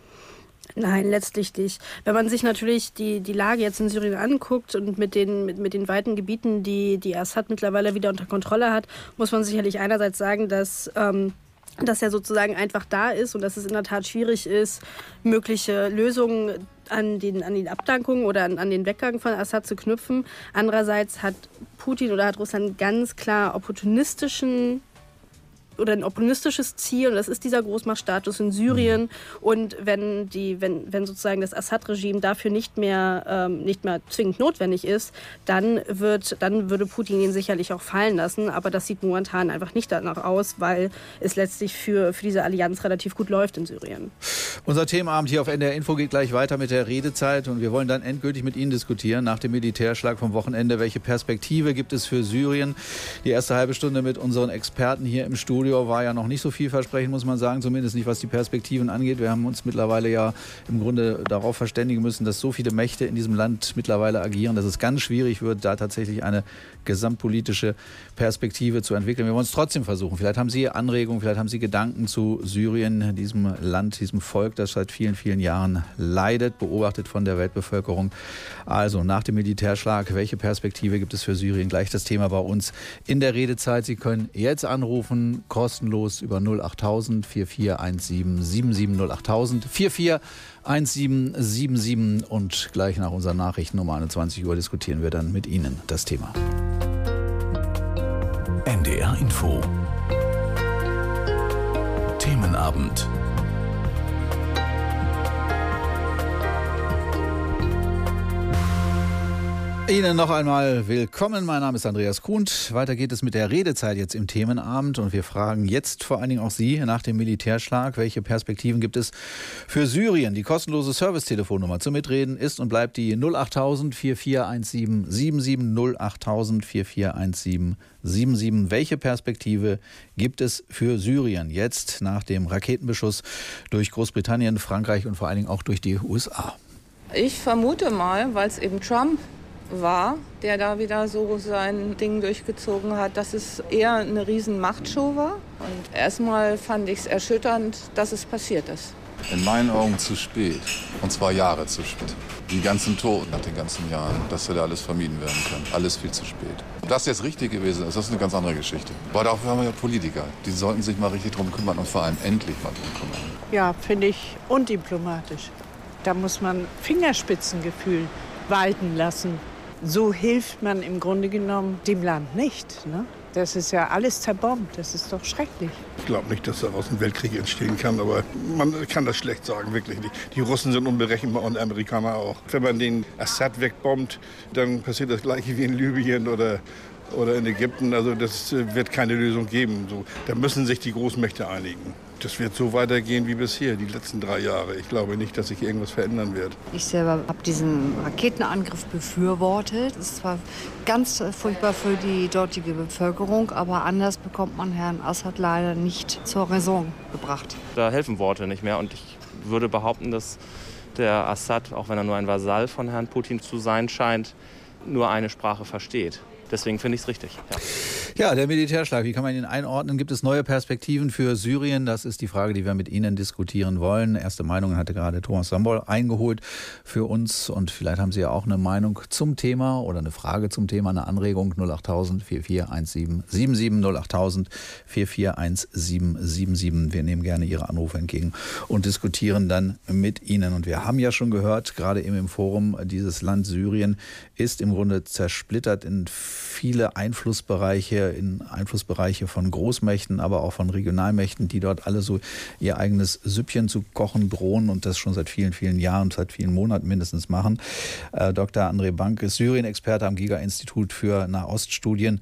S5: Nein, letztlich nicht. Wenn man sich natürlich die, die Lage jetzt in Syrien anguckt und mit den, mit, mit den weiten Gebieten, die, die Assad mittlerweile wieder unter Kontrolle hat, muss man sicherlich einerseits sagen, dass, ähm, dass er sozusagen einfach da ist und dass es in der Tat schwierig ist, mögliche Lösungen an den, an den Abdankungen oder an, an den Weggang von Assad zu knüpfen. Andererseits hat Putin oder hat Russland ganz klar opportunistischen oder ein opportunistisches Ziel, und das ist dieser Großmachtstatus in Syrien. Und wenn die, wenn, wenn sozusagen das Assad-Regime dafür nicht mehr, ähm, nicht mehr zwingend notwendig ist, dann wird, dann würde Putin ihn sicherlich auch fallen lassen. Aber das sieht momentan einfach nicht danach aus, weil es letztlich für, für diese Allianz relativ gut läuft in Syrien.
S2: Unser Themenabend hier auf N D R Info geht gleich weiter mit der Redezeit und wir wollen dann endgültig mit Ihnen diskutieren nach dem Militärschlag vom Wochenende. Welche Perspektive gibt es für Syrien? Die erste halbe Stunde mit unseren Experten hier im Studio. Früher war ja noch nicht so vielversprechend, muss man sagen, zumindest nicht, was die Perspektiven angeht. Wir haben uns mittlerweile ja im Grunde darauf verständigen müssen, dass so viele Mächte in diesem Land mittlerweile agieren, dass es ganz schwierig wird, da tatsächlich eine gesamtpolitische Perspektive zu entwickeln. Wir wollen es trotzdem versuchen. Vielleicht haben Sie Anregungen, vielleicht haben Sie Gedanken zu Syrien, diesem Land, diesem Volk, das seit vielen, vielen Jahren leidet, beobachtet von der Weltbevölkerung. Also nach dem Militärschlag, welche Perspektive gibt es für Syrien? Gleich das Thema bei uns in der Redezeit. Sie können jetzt anrufen, kostenlos über null achttausend vier vier eins sieben sieben sieben null achttausend vier vier eins sieben sieben sieben und gleich nach unseren Nachrichten um einundzwanzig Uhr diskutieren wir dann mit Ihnen das Thema.
S1: N D R Info. Themenabend.
S2: Ihnen noch einmal willkommen. Mein Name ist Andreas Kuhnt. Weiter geht es mit der Redezeit jetzt im Themenabend und wir fragen jetzt vor allen Dingen auch Sie nach dem Militärschlag. Welche Perspektiven gibt es für Syrien? Die kostenlose Servicetelefonnummer zum Mitreden ist und bleibt die null achttausend vier vier eins sieben sieben sieben null achttausend vier vier eins sieben sieben sieben. Welche Perspektive gibt es für Syrien jetzt nach dem Raketenbeschuss durch Großbritannien, Frankreich und vor allen Dingen auch durch die U S A?
S7: Ich vermute mal, weil es eben Trump war, der da wieder so sein Ding durchgezogen hat, dass es eher eine riesen Machtshow war. Und erstmal fand ich es erschütternd, dass es passiert ist.
S8: In meinen Augen zu spät. Und zwar Jahre zu spät. Die ganzen Toten nach den ganzen Jahren, das hätte alles vermieden werden können. Alles viel zu spät. Ob das jetzt richtig gewesen ist, das ist eine ganz andere Geschichte. Aber dafür haben wir ja Politiker. Die sollten sich mal richtig drum kümmern und vor allem endlich mal drum kümmern.
S9: Ja, finde ich undiplomatisch. Da muss man Fingerspitzengefühl walten lassen. So hilft man im Grunde genommen dem Land nicht. Ne? Das ist ja alles zerbombt. Das ist doch schrecklich.
S10: Ich glaube nicht, dass daraus ein Weltkrieg entstehen kann, aber man kann das schlecht sagen, wirklich nicht. Die Russen sind unberechenbar und die Amerikaner auch. Wenn man den Assad wegbombt, dann passiert das Gleiche wie in Libyen oder, oder in Ägypten. Also das wird keine Lösung geben. So, da müssen sich die Großmächte einigen. Das wird so weitergehen wie bisher, die letzten drei Jahre. Ich glaube nicht, dass sich irgendwas verändern wird.
S11: Ich selber habe diesen Raketenangriff befürwortet. Es war ganz furchtbar für die dortige Bevölkerung, aber anders bekommt man Herrn Assad leider nicht zur Raison gebracht.
S12: Da helfen Worte nicht mehr und ich würde behaupten, dass der Assad, auch wenn er nur ein Vasall von Herrn Putin zu sein scheint, nur eine Sprache versteht. Deswegen finde ich es richtig. Ja.
S2: Ja, der Militärschlag, wie kann man ihn einordnen? Gibt es neue Perspektiven für Syrien? Das ist die Frage, die wir mit Ihnen diskutieren wollen. Erste Meinungen hatte gerade Thomas Sambol eingeholt für uns. Und vielleicht haben Sie ja auch eine Meinung zum Thema oder eine Frage zum Thema, eine Anregung. null achttausend vier vier eins sieben sieben sieben null achttausend vier vier eins sieben sieben sieben. Wir nehmen gerne Ihre Anrufe entgegen und diskutieren dann mit Ihnen. Und wir haben ja schon gehört, gerade eben im Forum, dieses Land Syrien ist im Grunde zersplittert in viele Einflussbereiche, in Einflussbereiche von Großmächten, aber auch von Regionalmächten, die dort alle so ihr eigenes Süppchen zu kochen drohen und das schon seit vielen, vielen Jahren, seit vielen Monaten mindestens machen. Äh, Doktor André Bank ist Syrien-Experte am Giga-Institut für Nahoststudien.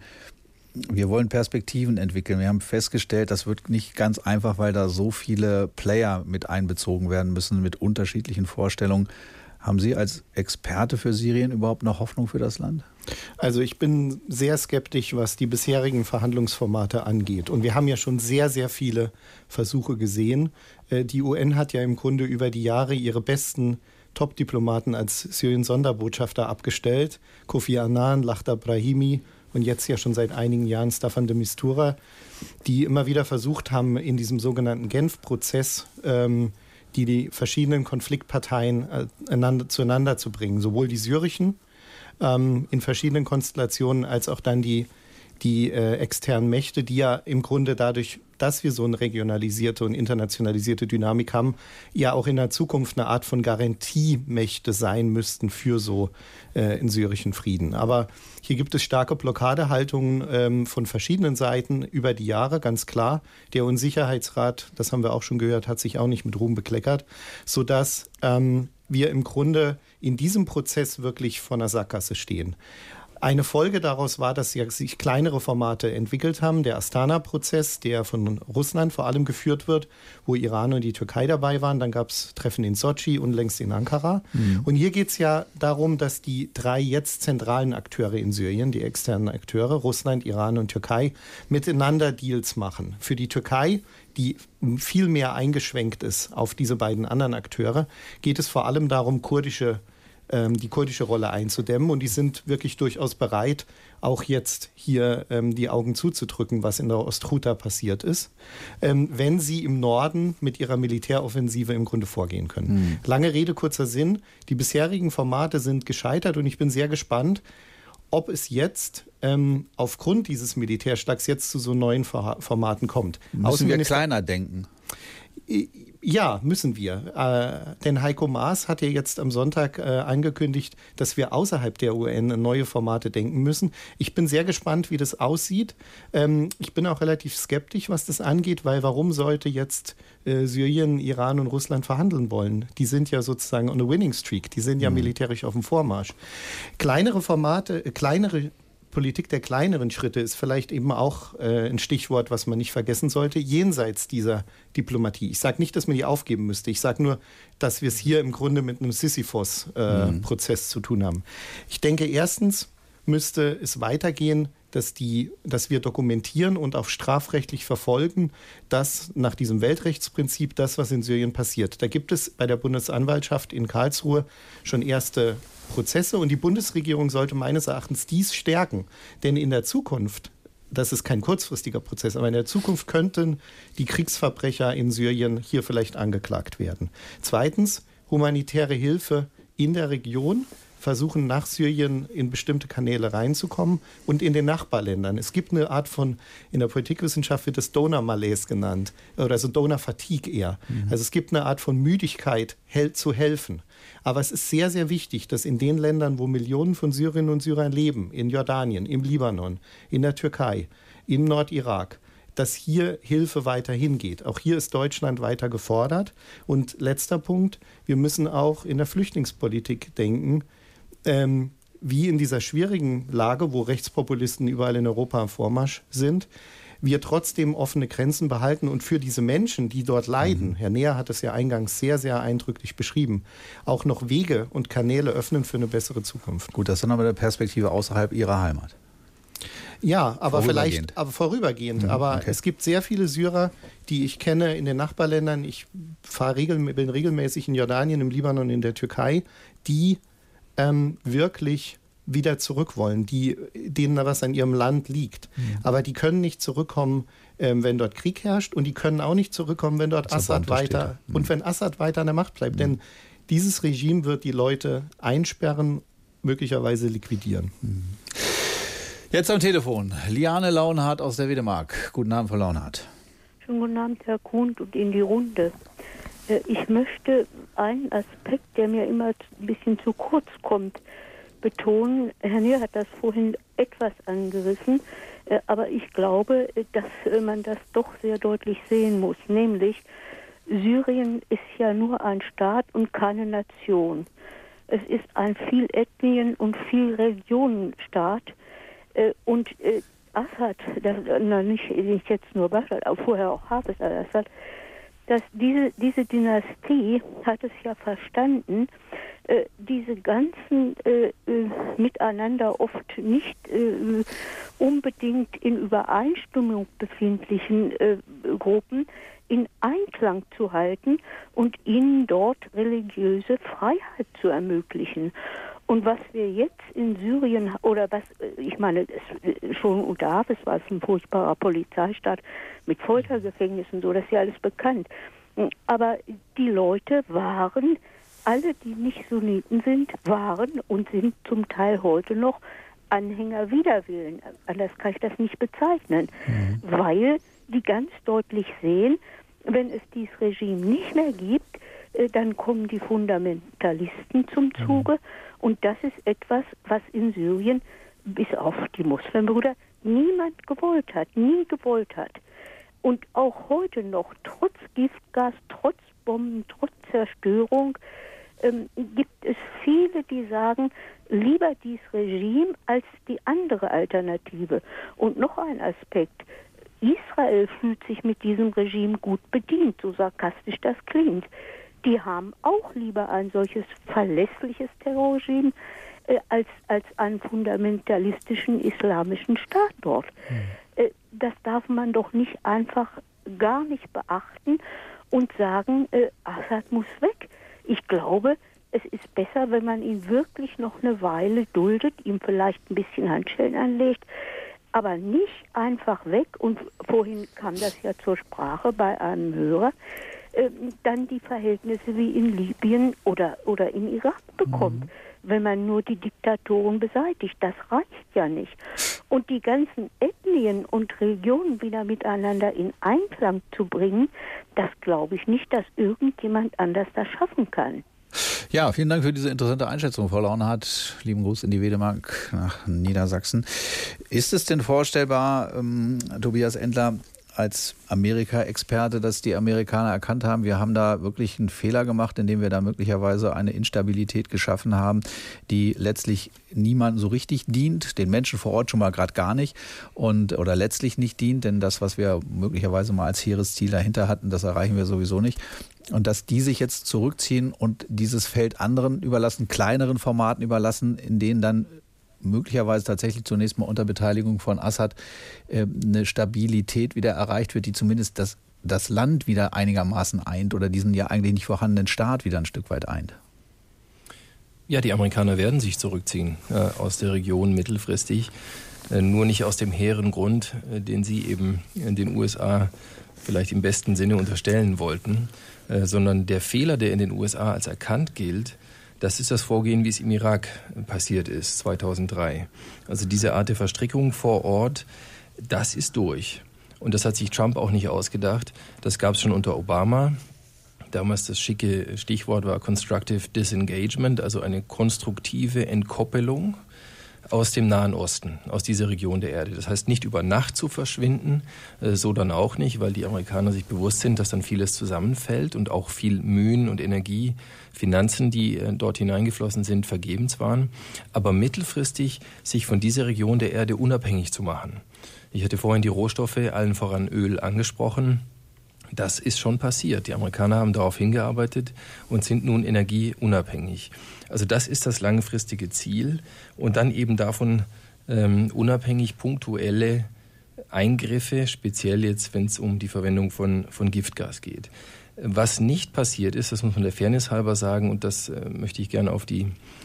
S2: Wir wollen Perspektiven entwickeln. Wir haben festgestellt, das wird nicht ganz einfach, weil da so viele Player mit einbezogen werden müssen, mit unterschiedlichen Vorstellungen. Haben Sie als Experte für Syrien überhaupt noch Hoffnung für das Land?
S6: Also ich bin sehr skeptisch, was die bisherigen Verhandlungsformate angeht. Und wir haben ja schon sehr, sehr viele Versuche gesehen. Die U N hat ja im Grunde über die Jahre ihre besten Top-Diplomaten als Syrien-Sonderbotschafter abgestellt. Kofi Annan, Lakhdar Brahimi und jetzt ja schon seit einigen Jahren Staffan de Mistura, die immer wieder versucht haben, in diesem sogenannten Genf-Prozess ähm, die die verschiedenen Konfliktparteien einander, zueinander zu bringen. Sowohl die syrischen ähm, in verschiedenen Konstellationen als auch dann die, die äh, externen Mächte, die ja im Grunde dadurch, dass wir so eine regionalisierte und internationalisierte Dynamik haben, ja auch in der Zukunft eine Art von Garantiemächte sein müssten für so äh, einen syrischen Frieden. Aber hier gibt es starke Blockadehaltungen ähm, von verschiedenen Seiten über die Jahre, ganz klar. Der U N-Sicherheitsrat, das haben wir auch schon gehört, hat sich auch nicht mit Ruhm bekleckert, sodass ähm, wir im Grunde in diesem Prozess wirklich vor einer Sackgasse stehen. Eine Folge daraus war, dass sich kleinere Formate entwickelt haben. Der Astana-Prozess, der von Russland vor allem geführt wird, wo Iran und die Türkei dabei waren. Dann gab es Treffen in Sotschi und längst in Ankara. Mhm. Und hier geht es ja darum, dass die drei jetzt zentralen Akteure in Syrien, die externen Akteure, Russland, Iran und Türkei, miteinander Deals machen. Für die Türkei, die viel mehr eingeschwenkt ist auf diese beiden anderen Akteure, geht es vor allem darum, kurdische die kurdische Rolle einzudämmen. Und die sind wirklich durchaus bereit, auch jetzt hier ähm, die Augen zuzudrücken, was in der Ostghuta passiert ist, ähm, wenn sie im Norden mit ihrer Militäroffensive im Grunde vorgehen können. Mhm. Lange Rede, kurzer Sinn. Die bisherigen Formate sind gescheitert und ich bin sehr gespannt, ob es jetzt ähm, aufgrund dieses Militärstacks jetzt zu so neuen Formaten kommt.
S2: Müssen wir kleiner denken?
S6: Ja, müssen wir. Äh, denn Heiko Maas hat ja jetzt am Sonntag äh, angekündigt, dass wir außerhalb der U N neue Formate denken müssen. Ich bin sehr gespannt, wie das aussieht. Ähm, ich bin auch relativ skeptisch, was das angeht, weil warum sollte jetzt äh, Syrien, Iran und Russland verhandeln wollen? Die sind ja sozusagen on a winning streak. Die sind ja mhm. militärisch auf dem Vormarsch. Kleinere Formate, äh, kleinere Politik der kleineren Schritte ist vielleicht eben auch äh, ein Stichwort, was man nicht vergessen sollte, jenseits dieser Diplomatie. Ich sage nicht, dass man die aufgeben müsste. Ich sage nur, dass wir es hier im Grunde mit einem Sisyphos-Prozess äh, mhm. zu tun haben. Ich denke, erstens müsste es weitergehen, dass, die, dass wir dokumentieren und auch strafrechtlich verfolgen, dass nach diesem Weltrechtsprinzip das, was in Syrien passiert. Da gibt es bei der Bundesanwaltschaft in Karlsruhe schon erste Prozesse und die Bundesregierung sollte meines Erachtens dies stärken. Denn in der Zukunft, das ist kein kurzfristiger Prozess, aber in der Zukunft könnten die Kriegsverbrecher in Syrien hier vielleicht angeklagt werden. Zweitens, humanitäre Hilfe in der Region, versuchen nach Syrien in bestimmte Kanäle reinzukommen und in den Nachbarländern. Es gibt eine Art von, in der Politikwissenschaft wird das Donor-Malaise genannt, oder so Donor-Fatigue eher. Mhm. Also es gibt eine Art von Müdigkeit, hel- zu helfen. Aber es ist sehr, sehr wichtig, dass in den Ländern, wo Millionen von Syrerinnen und Syrern leben, in Jordanien, im Libanon, in der Türkei, im Nordirak, dass hier Hilfe weiterhin geht. Auch hier ist Deutschland weiter gefordert. Und letzter Punkt, wir müssen auch in der Flüchtlingspolitik denken, ähm, wie in dieser schwierigen Lage, wo Rechtspopulisten überall in Europa am Vormarsch sind, wir trotzdem offene Grenzen behalten und für diese Menschen, die dort leiden, mhm. Herr Neher hat es ja eingangs sehr, sehr eindrücklich beschrieben, auch noch Wege und Kanäle öffnen für eine bessere Zukunft.
S2: Gut, das ist dann aber eine Perspektive außerhalb Ihrer Heimat.
S6: Ja, aber vielleicht, aber vorübergehend. Mhm, aber okay. Es gibt sehr viele Syrer, die ich kenne in den Nachbarländern. Ich fahre regel, bin regelmäßig in Jordanien, im Libanon, in der Türkei, die ähm, wirklich wieder zurück wollen, die, denen was an ihrem Land liegt. Mhm. Aber die können nicht zurückkommen, ähm, wenn dort Krieg herrscht, und die können auch nicht zurückkommen, wenn dort Assad weiter mhm. und wenn Assad weiter an der Macht bleibt. Mhm. Denn dieses Regime wird die Leute einsperren, möglicherweise liquidieren.
S2: Mhm. Jetzt am Telefon Liane Launhardt aus der Wedemark. Guten Abend, Frau Launhardt.
S13: Schönen guten Abend, Herr Kuhn, und in die Runde. Ich möchte einen Aspekt, der mir immer ein bisschen zu kurz kommt, betonen. Herr Neher hat das vorhin etwas angerissen, aber ich glaube, dass man das doch sehr deutlich sehen muss. Nämlich, Syrien ist ja nur ein Staat und keine Nation. Es ist ein viel Ethnien- und viel Religionenstaat. Und Assad, das, na, nicht, nicht jetzt nur Bashar, aber vorher auch Hafez al-Assad, dass diese, diese Dynastie hat es ja verstanden, äh, diese ganzen äh, äh, miteinander oft nicht äh, unbedingt in Übereinstimmung befindlichen äh, Gruppen in Einklang zu halten und ihnen dort religiöse Freiheit zu ermöglichen. Und was wir jetzt in Syrien, oder was, ich meine, es, schon unter Hafez war es ein furchtbarer Polizeistaat mit Foltergefängnissen, so, das ist ja alles bekannt. Aber die Leute waren, alle, die nicht Sunniten sind, waren und sind zum Teil heute noch Anhänger wider Willen. Anders kann ich das nicht bezeichnen. Mhm. Weil die ganz deutlich sehen, wenn es dieses Regime nicht mehr gibt, dann kommen die Fundamentalisten zum Zuge. Mhm. Und das ist etwas, was in Syrien, bis auf die Muslimbrüder, niemand gewollt hat, nie gewollt hat. Und auch heute noch, trotz Giftgas, trotz Bomben, trotz Zerstörung, ähm, gibt es viele, die sagen, lieber dieses Regime als die andere Alternative. Und noch ein Aspekt. Israel fühlt sich mit diesem Regime gut bedient, so sarkastisch das klingt. Die haben auch lieber ein solches verlässliches Terrorregime äh, als, als einen fundamentalistischen islamischen Staat dort. Hm. Äh, das darf man doch nicht einfach gar nicht beachten und sagen, äh, Assad muss weg. Ich glaube, es ist besser, wenn man ihn wirklich noch eine Weile duldet, ihm vielleicht ein bisschen Handschellen anlegt, aber nicht einfach weg, und vorhin kam das ja zur Sprache bei einem Hörer, äh, dann die Verhältnisse wie in Libyen oder, oder in Irak bekommt. Mhm. Wenn man nur die Diktatoren beseitigt, das reicht ja nicht. Und die ganzen Ethnien und Religionen wieder miteinander in Einklang zu bringen, das glaube ich nicht, dass irgendjemand anders das schaffen kann.
S2: Ja, vielen Dank für diese interessante Einschätzung, Frau Launhardt. Lieben Gruß in die Wedemark nach Niedersachsen. Ist es denn vorstellbar, ähm, Tobias Endler, als Amerika-Experte, dass die Amerikaner erkannt haben, wir haben da wirklich einen Fehler gemacht, indem wir da möglicherweise eine Instabilität geschaffen haben, die letztlich niemandem so richtig dient, den Menschen vor Ort schon mal gerade gar nicht und oder letztlich nicht dient, denn das, was wir möglicherweise mal als hehres Ziel dahinter hatten, das erreichen wir sowieso nicht. Und dass die sich jetzt zurückziehen und dieses Feld anderen überlassen, kleineren Formaten überlassen, in denen dann möglicherweise tatsächlich zunächst mal unter Beteiligung von Assad äh, eine Stabilität wieder erreicht wird, die zumindest das, das Land wieder einigermaßen eint oder diesen ja eigentlich nicht vorhandenen Staat wieder ein Stück weit eint.
S4: Ja, die Amerikaner werden sich zurückziehen äh, aus der Region mittelfristig, äh, nur nicht aus dem hehren Grund, äh, den sie eben in den U S A vielleicht im besten Sinne unterstellen wollten, äh, sondern der Fehler, der in den U S A als erkannt gilt, das ist das Vorgehen, wie es im Irak passiert ist, zweitausenddrei. Also diese Art der Verstrickung vor Ort, das ist durch. Und das hat sich Trump auch nicht ausgedacht. Das gab es schon unter Obama. Damals das schicke Stichwort war Constructive Disengagement, also eine konstruktive Entkoppelung aus dem Nahen Osten, aus dieser Region der Erde. Das heißt, nicht über Nacht zu verschwinden, so dann auch nicht, weil die Amerikaner sich bewusst sind, dass dann vieles zusammenfällt und auch viel Mühen und Energie, Finanzen, die dort hineingeflossen sind, vergebens waren. Aber mittelfristig sich von dieser Region der Erde unabhängig zu machen. Ich hatte vorhin die Rohstoffe, allen voran Öl, angesprochen. Das ist schon passiert. Die Amerikaner haben darauf hingearbeitet und sind nun energieunabhängig. Also das ist das langfristige Ziel und dann eben davon ähm, unabhängig punktuelle Eingriffe, speziell jetzt, wenn es um die Verwendung von, von Giftgas geht. Was nicht passiert ist, das muss man der Fairness halber sagen, und das äh, möchte ich gerne auf die,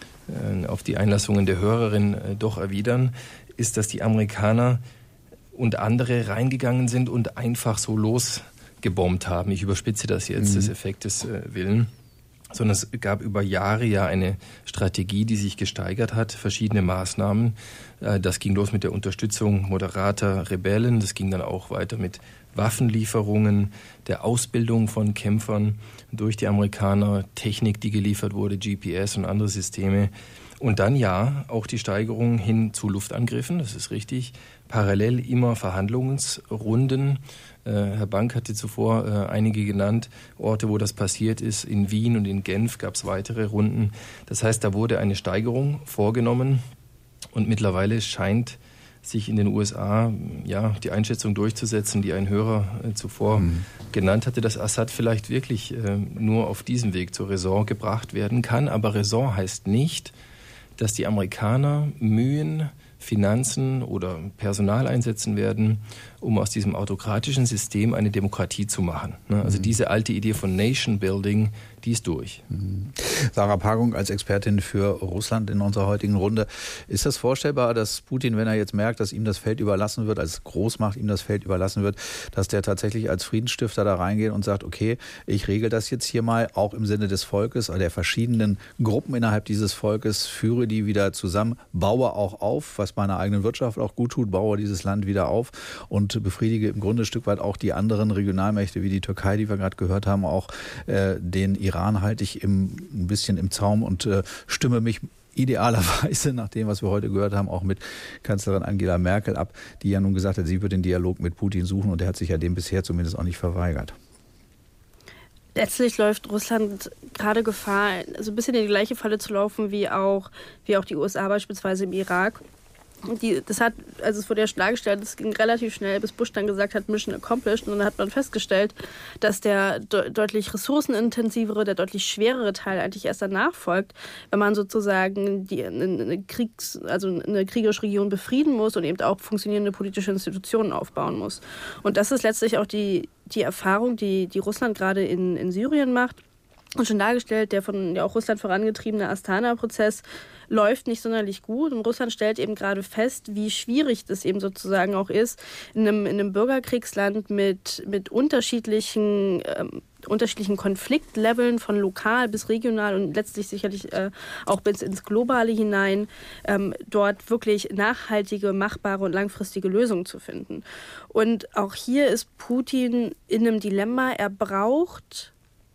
S4: äh, auf die Einlassungen der Hörerin äh, doch erwidern, ist, dass die Amerikaner und andere reingegangen sind und einfach so losgebombt haben. Ich überspitze das jetzt mhm. des Effektes äh, willen. Sondern es gab über Jahre ja eine Strategie, die sich gesteigert hat, verschiedene Maßnahmen. Das ging los mit der Unterstützung moderater Rebellen, das ging dann auch weiter mit Waffenlieferungen, der Ausbildung von Kämpfern durch die Amerikaner, Technik, die geliefert wurde, G P S und andere Systeme. Und dann ja, auch die Steigerung hin zu Luftangriffen, das ist richtig. Parallel immer Verhandlungsrunden. Äh, Herr Bank hatte zuvor äh, einige genannt, Orte, wo das passiert ist. In Wien und in Genf gab es weitere Runden. Das heißt, da wurde eine Steigerung vorgenommen und mittlerweile scheint sich in den U S A ja, die Einschätzung durchzusetzen, die ein Hörer äh, zuvor mhm. genannt hatte, dass Assad vielleicht wirklich äh, nur auf diesem Weg zur Raison gebracht werden kann. Aber Raison heißt nicht, dass die Amerikaner Mühen, Finanzen oder Personal einsetzen werden, um aus diesem autokratischen System eine Demokratie zu machen. Also diese alte Idee von Nation Building, die ist durch.
S2: Sarah Pagung als Expertin für Russland in unserer heutigen Runde. Ist das vorstellbar, dass Putin, wenn er jetzt merkt, dass ihm das Feld überlassen wird, als Großmacht ihm das Feld überlassen wird, dass der tatsächlich als Friedensstifter da reingeht und sagt, okay, ich regel das jetzt hier mal, auch im Sinne des Volkes, der verschiedenen Gruppen innerhalb dieses Volkes, führe die wieder zusammen, baue auch auf, was meiner eigenen Wirtschaft auch gut tut, baue dieses Land wieder auf und befriedige im Grunde ein Stück weit auch die anderen Regionalmächte, wie die Türkei, die wir gerade gehört haben, auch äh, den Iran halte ich im, ein bisschen im Zaum und äh, stimme mich idealerweise, nach dem, was wir heute gehört haben, auch mit Kanzlerin Angela Merkel ab, die ja nun gesagt hat, sie wird den Dialog mit Putin suchen und er hat sich ja dem bisher zumindest auch nicht verweigert.
S5: Letztlich läuft Russland gerade Gefahr, so ein bisschen in die gleiche Falle zu laufen wie auch, wie auch die U S A beispielsweise im Irak. Die, das hat, also es wurde ja schon dargestellt, es ging relativ schnell, bis Bush dann gesagt hat, Mission accomplished. Und dann hat man festgestellt, dass der de- deutlich ressourcenintensivere, der deutlich schwerere Teil eigentlich erst danach folgt, wenn man sozusagen die, eine, eine, Kriegs-, also eine kriegerische Region befrieden muss und eben auch funktionierende politische Institutionen aufbauen muss. Und das ist letztlich auch die, die Erfahrung, die, die Russland gerade in, in Syrien macht. Und schon dargestellt, der von ja auch Russland vorangetriebene Astana-Prozess läuft nicht sonderlich gut. Und Russland stellt eben gerade fest, wie schwierig das eben sozusagen auch ist, in einem, in einem Bürgerkriegsland mit, mit unterschiedlichen, ähm, unterschiedlichen Konfliktleveln von lokal bis regional und letztlich sicherlich äh, auch bis ins Globale hinein, ähm, dort wirklich nachhaltige, machbare und langfristige Lösungen zu finden. Und auch hier ist Putin in einem Dilemma. Er braucht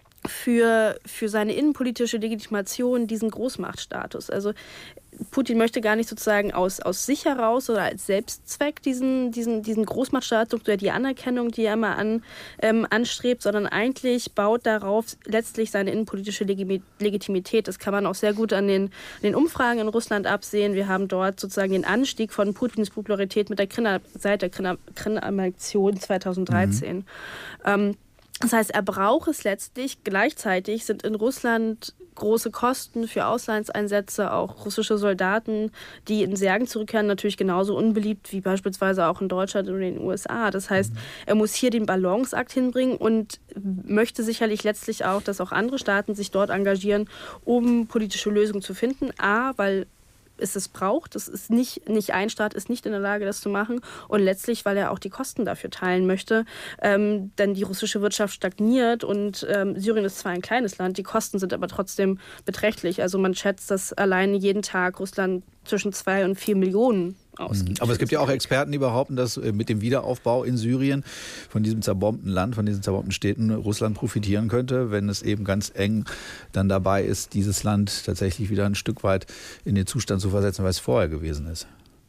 S5: für, für seine innenpolitische Legitimation diesen Großmachtstatus. Also Putin möchte gar nicht sozusagen aus, aus sich heraus oder als Selbstzweck diesen, diesen, diesen Großmachtstatus oder die Anerkennung, die er immer an, ähm, anstrebt, sondern eigentlich baut darauf letztlich seine innenpolitische Legitimität. Das kann man auch sehr gut an den, an den Umfragen in Russland absehen. Wir haben dort sozusagen den Anstieg von Putins Popularität mit der Krim, seit der Krim-Annexion zweitausenddreizehn. Mhm. Ähm, Das heißt, er braucht es letztlich. Gleichzeitig sind in Russland große Kosten für Auslandseinsätze, auch russische Soldaten, die in Särgen zurückkehren, natürlich genauso unbeliebt wie beispielsweise auch in Deutschland oder in den U S A. Das heißt, er muss hier den Balanceakt hinbringen und möchte sicherlich letztlich auch, dass auch andere Staaten sich dort engagieren, um politische Lösungen zu finden. A, weil es es braucht. Das ist nicht, nicht ein Staat ist nicht in der Lage, das zu machen. Und letztlich, weil er auch die Kosten dafür teilen möchte. Ähm, denn die russische Wirtschaft stagniert und ähm, Syrien ist zwar ein kleines Land, die Kosten sind aber trotzdem beträchtlich. Also man schätzt, dass alleine jeden Tag Russland zwischen zwei und vier Millionen ausgibt.
S2: Aber es gibt ja auch Experten, die behaupten, dass mit dem Wiederaufbau in Syrien von diesem zerbombten Land, von diesen zerbombten Städten Russland profitieren könnte, wenn es eben ganz eng dann dabei ist, dieses Land tatsächlich wieder ein Stück weit in den Zustand zu versetzen, weil es vorher gewesen ist.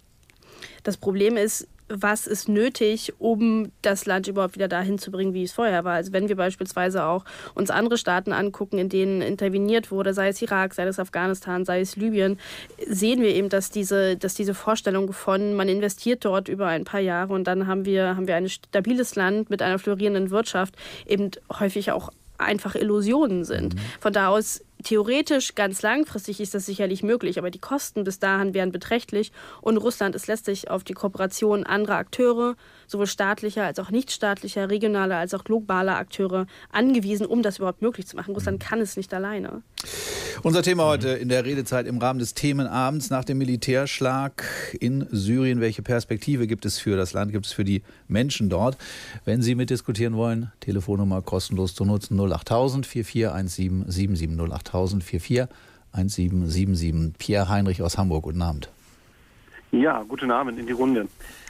S5: Das Problem ist, was ist nötig, um das Land überhaupt wieder dahin zu bringen, wie es vorher war. Also wenn wir beispielsweise auch uns andere Staaten angucken, in denen interveniert wurde, sei es Irak, sei es Afghanistan, sei es Libyen, sehen wir eben, dass diese, dass diese Vorstellung von, man investiert dort über ein paar Jahre und dann haben wir, haben wir ein stabiles Land mit einer florierenden Wirtschaft, eben häufig auch einfach Illusionen sind. Von da aus theoretisch, ganz langfristig ist das sicherlich möglich, aber die Kosten bis dahin wären beträchtlich und Russland ist letztlich auf die Kooperation anderer Akteure, sowohl staatlicher als auch nichtstaatlicher, regionaler als auch globaler Akteure angewiesen, um das überhaupt möglich zu machen. Russland kann es nicht alleine.
S2: Unser Thema heute in der Redezeit im Rahmen des Themenabends nach dem Militärschlag in Syrien. Welche Perspektive gibt es für das Land, gibt es für die Menschen dort? Wenn Sie mitdiskutieren wollen, Telefonnummer kostenlos zu nutzen null achttausend vierundvierzig siebzehn siebenundsiebzig null achttausend vierundvierzig siebzehn siebenundsiebzig. Pierre Heinrich aus Hamburg, guten Abend.
S14: Ja, guten Abend in die Runde.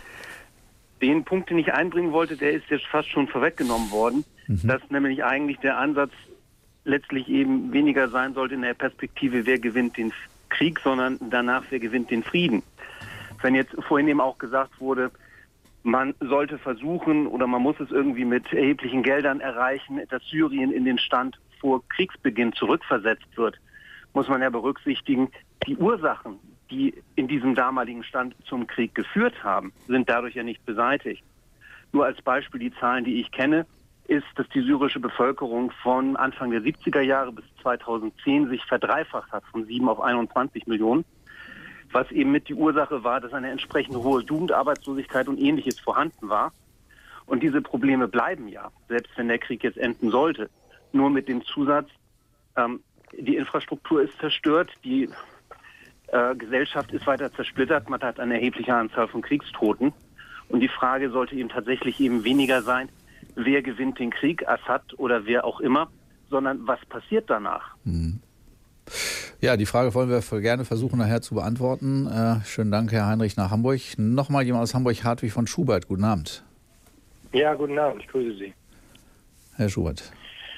S14: Den Punkt, den ich einbringen wollte, der ist jetzt fast schon vorweggenommen worden, mhm. dass nämlich eigentlich der Ansatz letztlich eben weniger sein sollte in der Perspektive, wer gewinnt den Krieg, sondern danach, wer gewinnt den Frieden. Wenn jetzt vorhin eben auch gesagt wurde, man sollte versuchen oder man muss es irgendwie mit erheblichen Geldern erreichen, dass Syrien in den Stand vor Kriegsbeginn zurückversetzt wird, muss man ja berücksichtigen, die Ursachen, die in diesem damaligen Stand zum Krieg geführt haben, sind dadurch ja nicht beseitigt. Nur als Beispiel die Zahlen, die ich kenne, ist, dass die syrische Bevölkerung von Anfang der siebziger Jahre bis zweitausendzehn sich verdreifacht hat, von sieben auf einundzwanzig Millionen, was eben mit die Ursache war, dass eine entsprechend hohe Jugendarbeitslosigkeit und Ähnliches vorhanden war. Und diese Probleme bleiben ja, selbst wenn der Krieg jetzt enden sollte. Nur mit dem Zusatz, ähm, die Infrastruktur ist zerstört, die äh, Gesellschaft ist weiter zersplittert, man hat eine erhebliche Anzahl von Kriegstoten. Und die Frage sollte eben tatsächlich eben weniger sein, wer gewinnt den Krieg, Assad oder wer auch immer, sondern was passiert danach?
S2: Hm. Ja, die Frage wollen wir gerne versuchen nachher zu beantworten. Äh, schönen Dank, Herr Heinrich, nach Hamburg. Nochmal jemand aus Hamburg, Hartwig von Schubert. Guten Abend.
S15: Ja, guten Abend, ich grüße Sie.
S2: Herr Schubert.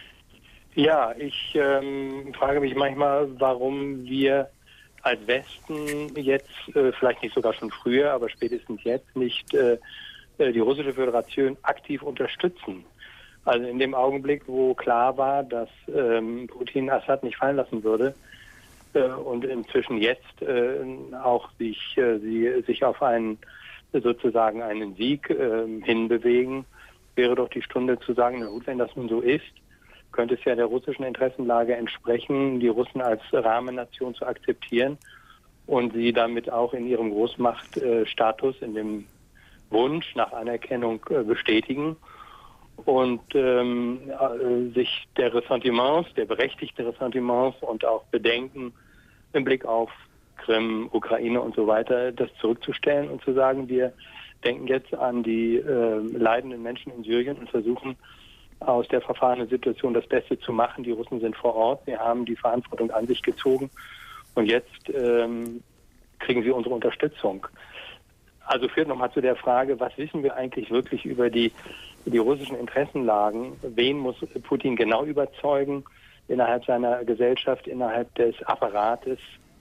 S15: Ja, ich ähm, frage mich manchmal, warum wir als Westen jetzt, äh, vielleicht nicht sogar schon früher, aber spätestens jetzt nicht äh, die Russische Föderation aktiv unterstützen. Also in dem Augenblick, wo klar war, dass ähm, Putin Assad nicht fallen lassen würde äh, und inzwischen jetzt äh, auch sich, äh, sie sich auf einen sozusagen einen Sieg äh, hinbewegen, wäre doch die Stunde zu sagen, na gut, wenn das nun so ist, könnte es ja der russischen Interessenlage entsprechen, die Russen als Rahmennation zu akzeptieren und sie damit auch in ihrem Großmachtstatus, in dem Wunsch nach Anerkennung äh, bestätigen und ähm, äh, sich der Ressentiments, der berechtigten Ressentiments und auch Bedenken im Blick auf Krim, Ukraine und so weiter, das zurückzustellen und zu sagen, wir denken jetzt an die äh, leidenden Menschen in Syrien und versuchen aus der verfahrenen Situation das Beste zu machen. Die Russen sind vor Ort, sie haben die Verantwortung an sich gezogen und jetzt ähm, kriegen sie unsere Unterstützung. Also führt nochmal zu der Frage, was wissen wir eigentlich wirklich über die, die russischen Interessenlagen? Wen muss Putin genau überzeugen innerhalb seiner Gesellschaft, innerhalb des Apparates?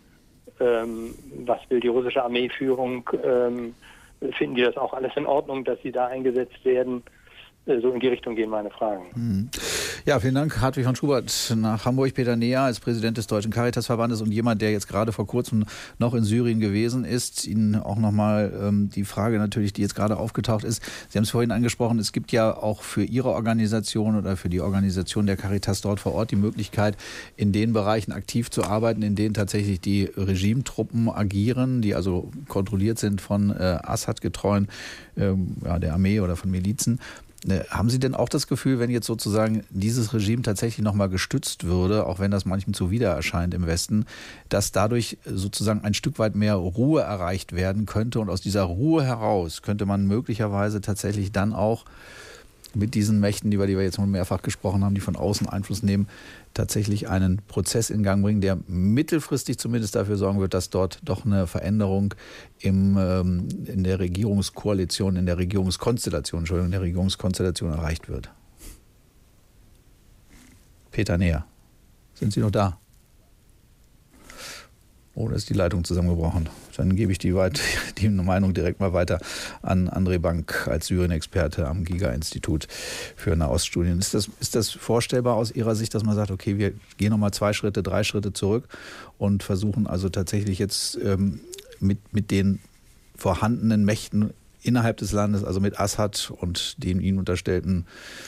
S15: Ähm, was will die russische Armeeführung? Ähm, finden die das auch alles in Ordnung, dass sie da eingesetzt werden? So in die Richtung gehen meine Fragen.
S2: Ja, vielen Dank, Hartwig von Schubert nach Hamburg. Peter Neher als Präsident des Deutschen Caritasverbandes und jemand, der jetzt gerade vor kurzem noch in Syrien gewesen ist. Ihnen auch nochmal ähm, die Frage natürlich, die jetzt gerade aufgetaucht ist. Sie haben es vorhin angesprochen, es gibt ja auch für Ihre Organisation oder für die Organisation der Caritas dort vor Ort die Möglichkeit, in den Bereichen aktiv zu arbeiten, in denen tatsächlich die Regimetruppen agieren, die also kontrolliert sind von äh, Assad-Getreuen, ähm, ja, der Armee oder von Milizen. Haben Sie denn auch das Gefühl, wenn jetzt sozusagen dieses Regime tatsächlich nochmal gestützt würde, auch wenn das manchem zuwider erscheint im Westen, dass dadurch sozusagen ein Stück weit mehr Ruhe erreicht werden könnte und aus dieser Ruhe heraus könnte man möglicherweise tatsächlich dann auch mit diesen Mächten, über die wir jetzt schon mehrfach gesprochen haben, die von außen Einfluss nehmen, tatsächlich einen Prozess in Gang bringen, der mittelfristig zumindest dafür sorgen wird, dass dort doch eine Veränderung im, ähm, in der Regierungskoalition, in der Regierungskonstellation, Entschuldigung, in der Regierungskonstellation erreicht wird. Peter Neher, sind Sie noch da? Oder ist die Leitung zusammengebrochen? Dann gebe ich die, weit, die Meinung direkt mal weiter an André Bank als Syrien-Experte am Giga-Institut für Nahoststudien. Ist das, ist das vorstellbar aus Ihrer Sicht, dass man sagt, okay, wir gehen nochmal zwei Schritte, drei Schritte zurück und versuchen also tatsächlich jetzt ähm, mit, mit den vorhandenen Mächten innerhalb des Landes, also mit Assad und den ihnen unterstellten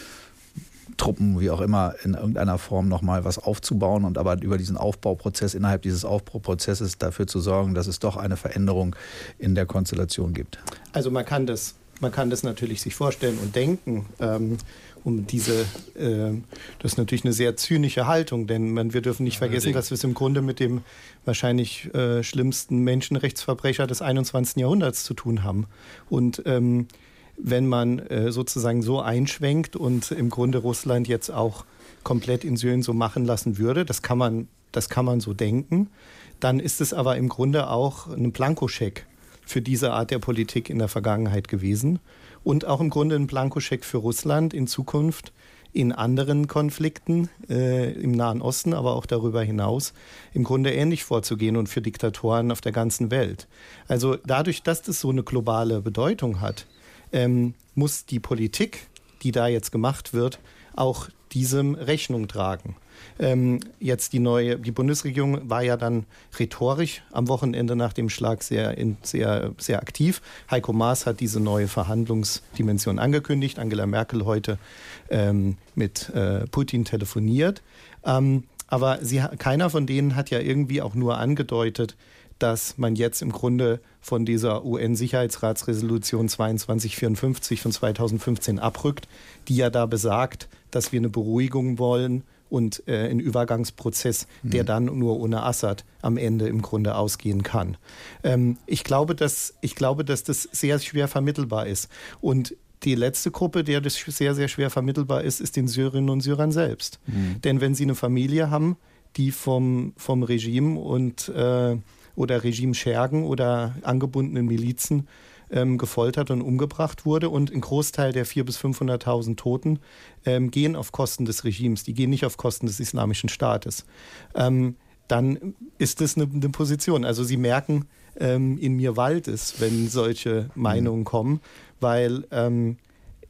S2: Truppen, wie auch immer, in irgendeiner Form nochmal was aufzubauen und aber über diesen Aufbauprozess, innerhalb dieses Aufbauprozesses dafür zu sorgen, dass es doch eine Veränderung in der Konstellation gibt?
S6: Also man kann das, man kann das natürlich sich vorstellen und denken, ähm, um diese, äh, das ist natürlich eine sehr zynische Haltung, denn man, wir dürfen nicht vergessen, dass wir es im Grunde mit dem wahrscheinlich äh, schlimmsten Menschenrechtsverbrecher des einundzwanzigsten Jahrhunderts zu tun haben. Und ähm, wenn man äh, sozusagen so einschwenkt und im Grunde Russland jetzt auch komplett in Syrien so machen lassen würde, das kann man, das kann man so denken, dann ist es aber im Grunde auch ein Blankoscheck für diese Art der Politik in der Vergangenheit gewesen und auch im Grunde ein Blankoscheck für Russland in Zukunft in anderen Konflikten äh, im Nahen Osten, aber auch darüber hinaus im Grunde ähnlich vorzugehen und für Diktatoren auf der ganzen Welt. Also dadurch, dass das so eine globale Bedeutung hat, Ähm, muss die Politik, die da jetzt gemacht wird, auch diesem Rechnung tragen. Ähm, jetzt die neue, die Bundesregierung war ja dann rhetorisch am Wochenende nach dem Schlag sehr, in, sehr, sehr aktiv. Heiko Maas hat diese neue Verhandlungsdimension angekündigt. Angela Merkel heute ähm, mit äh, Putin telefoniert. Ähm, aber sie, keiner von denen hat ja irgendwie auch nur angedeutet, dass man jetzt im Grunde von dieser U N-Sicherheitsratsresolution zweiundzwanzig vierundfünfzig von zweitausendfünfzehn abrückt, die ja da besagt, dass wir eine Beruhigung wollen und äh, einen Übergangsprozess, der dann nur ohne Assad am Ende im Grunde ausgehen kann. Ähm, ich glaube, dass, ich glaube, dass das sehr schwer vermittelbar ist. Und die letzte Gruppe, der das sehr, sehr schwer vermittelbar ist, ist den Syrerinnen und Syrern selbst. Mhm. Denn wenn sie eine Familie haben, die vom, vom Regime und äh, oder Regimeschergen oder angebundenen Milizen ähm, gefoltert und umgebracht wurde. Und ein Großteil der vierhunderttausend bis fünfhunderttausend Toten ähm, gehen auf Kosten des Regimes, die gehen nicht auf Kosten des Islamischen Staates. Ähm, dann ist das eine, eine Position. Also Sie merken, ähm, in mir wallt es, wenn solche Meinungen kommen, weil ähm,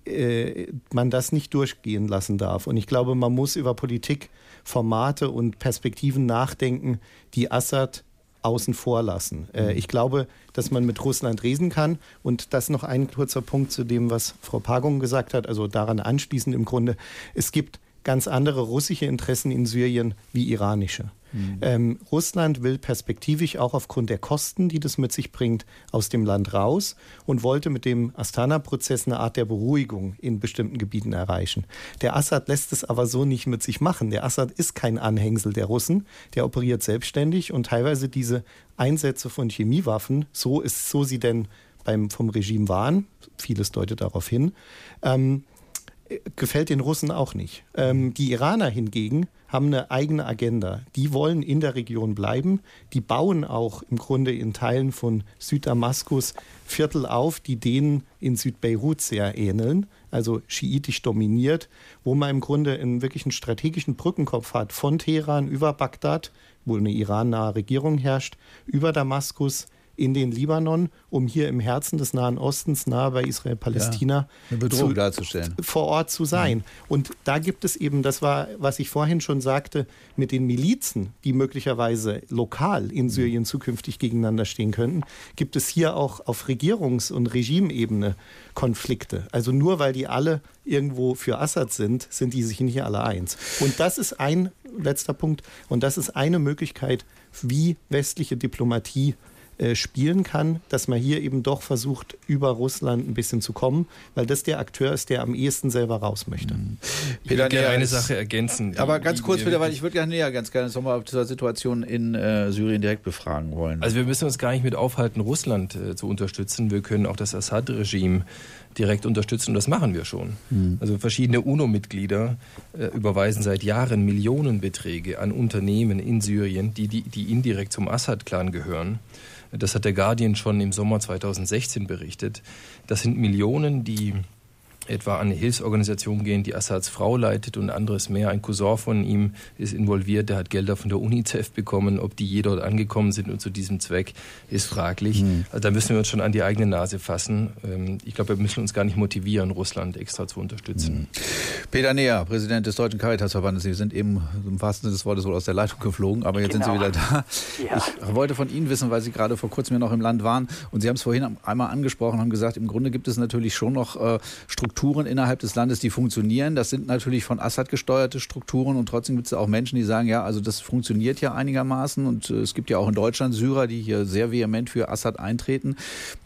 S6: äh, man das nicht durchgehen lassen darf. Und ich glaube, man muss über Politikformate und Perspektiven nachdenken, die Assad außen vor lassen. Äh, ich glaube, dass man mit Russland reden kann. Und das noch ein kurzer Punkt zu dem, was Frau Pagung gesagt hat, also daran anschließend im Grunde. Es gibt ganz andere russische Interessen in Syrien wie iranische. Mhm. Ähm, Russland will perspektivisch auch aufgrund der Kosten, die das mit sich bringt, aus dem Land raus und wollte mit dem Astana-Prozess eine Art der Beruhigung in bestimmten Gebieten erreichen. Der Assad lässt es aber so nicht mit sich machen. Der Assad ist kein Anhängsel der Russen, der operiert selbstständig und teilweise diese Einsätze von Chemiewaffen, so ist so sie denn beim, vom Regime waren, vieles deutet darauf hin, ähm, gefällt den Russen auch nicht. Ähm, die Iraner hingegen haben eine eigene Agenda. Die wollen in der Region bleiben. Die bauen auch im Grunde in Teilen von Süddamaskus Viertel auf, die denen in Südbeirut sehr ähneln, also schiitisch dominiert, wo man im Grunde einen wirklichen strategischen Brückenkopf hat, von Teheran über Bagdad, wo eine irannahe Regierung herrscht, über Damaskus, in den Libanon, um hier im Herzen des Nahen Ostens, nahe bei Israel-Palästina,
S2: ja, eine Bedrohung
S6: zu,
S2: darzustellen.
S6: vor Ort zu sein. Mhm. Und da gibt es eben, das war, was ich vorhin schon sagte, mit den Milizen, die möglicherweise lokal in Syrien zukünftig gegeneinander stehen könnten, gibt es hier auch auf Regierungs- und Regimeebene Konflikte. Also nur weil die alle irgendwo für Assad sind, sind die sich nicht alle eins. Und das ist ein letzter Punkt, und das ist eine Möglichkeit, wie westliche Diplomatie spielen kann, dass man hier eben doch versucht, über Russland ein bisschen zu kommen, weil das der Akteur ist, der am ehesten selber raus möchte.
S4: Ich würde gerne eine Sache ergänzen.
S2: Aber ganz kurz bitte, weil ich würde gerne näher ganz gerne nochmal auf diese Situation in äh, Syrien direkt befragen wollen.
S4: Also wir müssen uns gar nicht mit aufhalten, Russland äh, zu unterstützen. Wir können auch das Assad-Regime direkt unterstützen und das machen wir schon. Mhm. Also verschiedene UNO-Mitglieder äh, überweisen seit Jahren Millionenbeträge an Unternehmen in Syrien, die, die, die indirekt zum Assad-Clan gehören. Das hat der Guardian schon im Sommer zweitausendsechzehn berichtet. Das sind Millionen, die etwa an eine Hilfsorganisation gehen, die Assads Frau leitet und anderes mehr. Ein Cousin von ihm ist involviert, der hat Gelder von der UNICEF bekommen. Ob die je dort angekommen sind und zu diesem Zweck, ist fraglich. Mhm. Also da müssen wir uns schon an die eigene Nase fassen. Ich glaube, wir müssen uns gar nicht motivieren, Russland extra zu unterstützen.
S2: Mhm. Peter Neher, Präsident des Deutschen Caritasverbandes. Sie sind eben im wahrsten Sinne des Wortes wohl aus der Leitung geflogen, aber jetzt genau. sind Sie wieder da. Ja. Ich wollte von Ihnen wissen, weil Sie gerade vor kurzem ja noch im Land waren und Sie haben es vorhin einmal angesprochen, haben gesagt, im Grunde gibt es natürlich schon noch äh, Strukturen, Strukturen innerhalb des Landes, die funktionieren. Das sind natürlich von Assad gesteuerte Strukturen und trotzdem gibt es auch Menschen, die sagen, ja, also das funktioniert ja einigermaßen und äh, es gibt ja auch in Deutschland Syrer, die hier sehr vehement für Assad eintreten.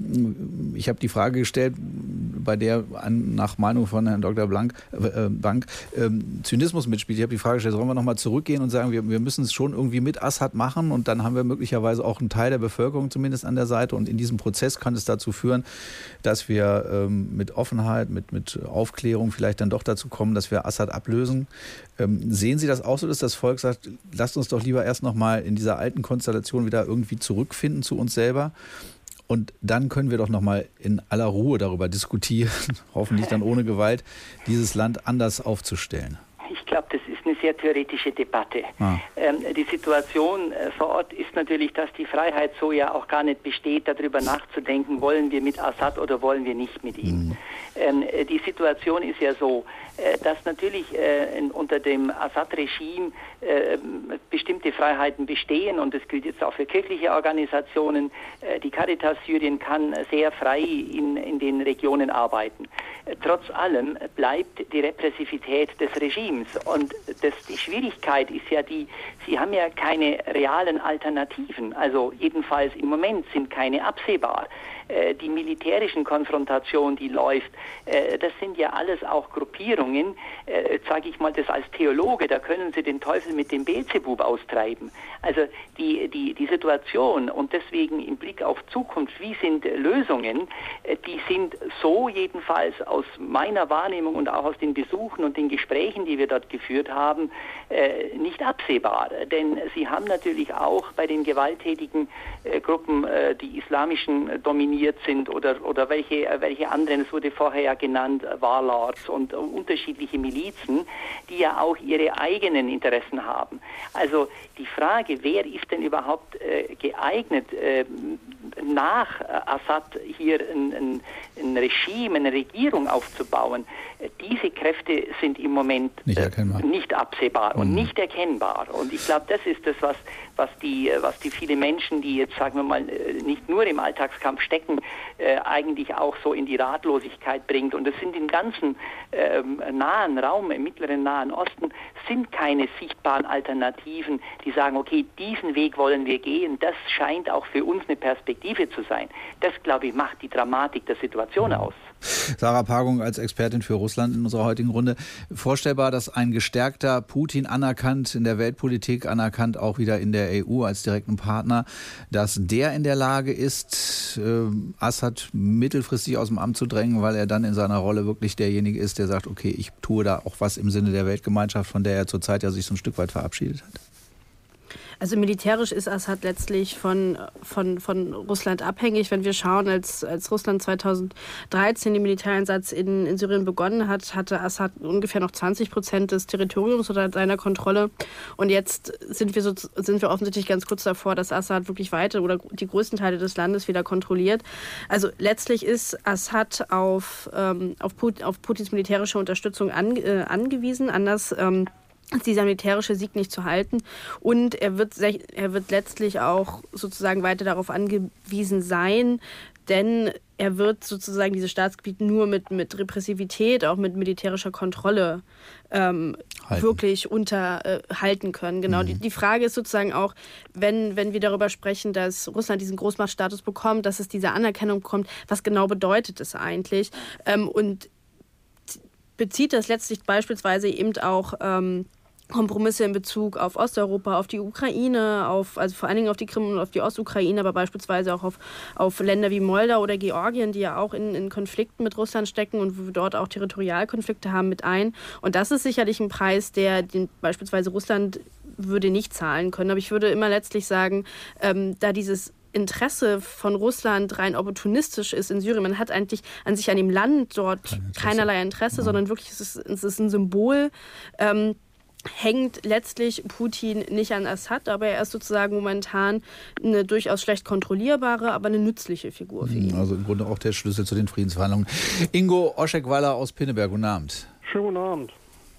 S2: Ich habe die Frage gestellt, bei der an, nach Meinung von Herrn Doktor Blank, äh, Bank äh, Zynismus mitspielt. Ich habe die Frage gestellt, sollen wir nochmal zurückgehen und sagen, wir, wir müssen es schon irgendwie mit Assad machen und dann haben wir möglicherweise auch einen Teil der Bevölkerung zumindest an der Seite und in diesem Prozess kann es dazu führen, dass wir ähm, mit Offenheit, mit, mit Aufklärung vielleicht dann doch dazu kommen, dass wir Assad ablösen. Ähm, sehen Sie das auch so, dass das Volk sagt, lasst uns doch lieber erst nochmal in dieser alten Konstellation wieder irgendwie zurückfinden zu uns selber? Und dann können wir doch nochmal in aller Ruhe darüber diskutieren, hoffentlich dann ohne Gewalt, dieses Land anders aufzustellen.
S3: Ich glaube, das ist eine sehr theoretische Debatte. Ah. Ähm, die Situation äh, vor Ort ist natürlich, dass die Freiheit so ja auch gar nicht besteht, darüber nachzudenken, wollen wir mit Assad oder wollen wir nicht mit ihm. Mhm. Ähm, die Situation ist ja so, äh, dass natürlich äh, in, unter dem Assad-Regime äh, bestimmte Freiheiten bestehen und das gilt jetzt auch für kirchliche Organisationen. Äh, die Caritas Syrien kann sehr frei in, in den Regionen arbeiten. Äh, trotz allem bleibt die Repressivität des Regimes und das, die Schwierigkeit ist ja die, sie haben ja keine realen Alternativen, also jedenfalls im Moment sind keine absehbar. Äh, die militärischen Konfrontationen, die läuft, äh, das sind ja alles auch Gruppierungen, äh, sage ich mal das als Theologe, da können Sie den Teufel mit dem Beelzebub austreiben. Also die, die, die Situation und deswegen im Blick auf Zukunft, wie sind Lösungen, äh, die sind so jedenfalls aus meiner Wahrnehmung und auch aus den Besuchen und den Gesprächen, die wir dort geführt haben, äh, nicht absehbar. Denn Sie haben natürlich auch bei den gewalttätigen äh, Gruppen, äh, die islamischen äh, dominieren, trainiert sind oder, oder welche, welche anderen, es wurde vorher ja genannt, Warlords und uh, unterschiedliche Milizen, die ja auch ihre eigenen Interessen haben. Also die Frage, wer ist denn überhaupt äh, geeignet, äh, nach Assad hier ein, ein, ein Regime, eine Regierung aufzubauen, diese Kräfte sind im Moment
S2: nicht, erkennbar.
S3: Äh, nicht absehbar mhm. und nicht erkennbar. Und ich glaube, das ist das, was, was, die, was die viele Menschen, die jetzt, sagen wir mal, nicht nur im Alltagskampf stecken, äh, eigentlich auch so in die Ratlosigkeit bringt. Und es sind im ganzen äh, nahen Raum, im mittleren Nahen Osten, sind keine sichtbaren Alternativen, die sagen, okay, diesen Weg wollen wir gehen. Das scheint auch für uns eine Perspektive zu sein. Das, glaube ich, macht die Dramatik der Situation aus.
S2: Sarah Pagung als Expertin für Russland in unserer heutigen Runde. Vorstellbar, dass ein gestärkter Putin, anerkannt in der Weltpolitik, anerkannt auch wieder in der E U als direkten Partner, dass der in der Lage ist, äh, Assad mittelfristig aus dem Amt zu drängen, weil er dann in seiner Rolle wirklich derjenige ist, der sagt, okay, ich tue da auch was im Sinne der Weltgemeinschaft, von der er zurzeit ja sich so ein Stück weit verabschiedet hat?
S5: Also militärisch ist Assad letztlich von, von, von Russland abhängig. Wenn wir schauen, als, als Russland zweitausenddreizehn den Militäreinsatz in, in Syrien begonnen hat, hatte Assad ungefähr noch zwanzig Prozent des Territoriums unter seiner Kontrolle. Und jetzt sind wir, so, sind wir offensichtlich ganz kurz davor, dass Assad wirklich weite oder die größten Teile des Landes wieder kontrolliert. Also letztlich ist Assad auf, ähm, auf, Put, auf Putins militärische Unterstützung an, äh, angewiesen. Anders ähm, ist dieser militärische Sieg nicht zu halten. Und er wird, er wird letztlich auch sozusagen weiter darauf angewiesen sein, denn er wird sozusagen dieses Staatsgebiet nur mit, mit Repressivität, auch mit militärischer Kontrolle ähm, wirklich unterhalten äh, können. Genau. Mhm. Die, die Frage ist sozusagen auch, wenn, wenn wir darüber sprechen, dass Russland diesen Großmachtstatus bekommt, dass es diese Anerkennung bekommt, was genau bedeutet es eigentlich? Ähm, und bezieht das letztlich beispielsweise eben auch ähm, Kompromisse in Bezug auf Osteuropa, auf die Ukraine, auf, also vor allen Dingen auf die Krim und auf die Ostukraine, aber beispielsweise auch auf, auf Länder wie Moldau oder Georgien, die ja auch in, in Konflikten mit Russland stecken und wo wir dort auch Territorialkonflikte haben, mit ein. Und das ist sicherlich ein Preis, der den beispielsweise Russland würde nicht zahlen können. Aber ich würde immer letztlich sagen, ähm, da dieses Interesse von Russland rein opportunistisch ist in Syrien. Man hat eigentlich an sich an dem Land dort Kein Interesse. keinerlei Interesse, ja. sondern wirklich es ist, es ist ein Symbol. Ähm, hängt letztlich Putin nicht an Assad, aber er ist sozusagen momentan eine durchaus schlecht kontrollierbare, aber eine nützliche Figur für ihn.
S2: Also im Grunde auch der Schlüssel zu den Friedensverhandlungen. Ingo Oschegweiler aus Pinneberg, guten Abend.
S16: Schönen guten Abend.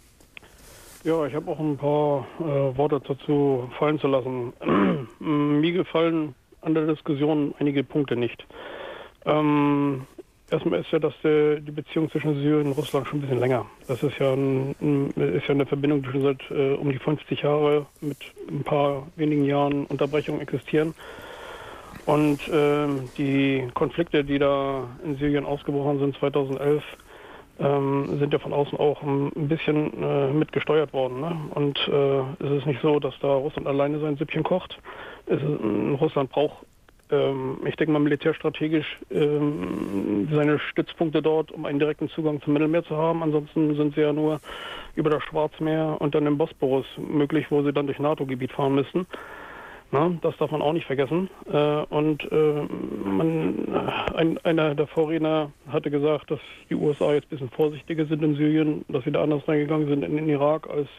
S16: Ja, ich habe auch ein paar äh, Worte dazu fallen zu lassen. Mir gefallen an der Diskussion einige Punkte nicht. Ähm, erstmal ist ja, dass die, die Beziehung zwischen Syrien und Russland schon ein bisschen länger. Das ist ja, ein, ein, ist ja eine Verbindung, die schon seit äh, um die fünfzig Jahre mit ein paar wenigen Jahren Unterbrechung existieren. Und äh, die Konflikte, die da in Syrien ausgebrochen sind zweitausendelf, ähm, sind ja von außen auch ein, ein bisschen äh, mitgesteuert worden. Ne? Und äh, es ist nicht so, dass da Russland alleine sein Süppchen kocht. Es ist, Russland braucht, ähm, ich denke mal militärstrategisch, ähm, seine Stützpunkte dort, um einen direkten Zugang zum Mittelmeer zu haben. Ansonsten sind sie ja nur über das Schwarzmeer und dann im Bosporus möglich, wo sie dann durch NATO-Gebiet fahren müssten. Na, das darf man auch nicht vergessen. Äh, und äh, man, ein, einer der Vorredner hatte gesagt, dass die U S A jetzt ein bisschen vorsichtiger sind in Syrien, dass sie da anders reingegangen sind in den Irak als,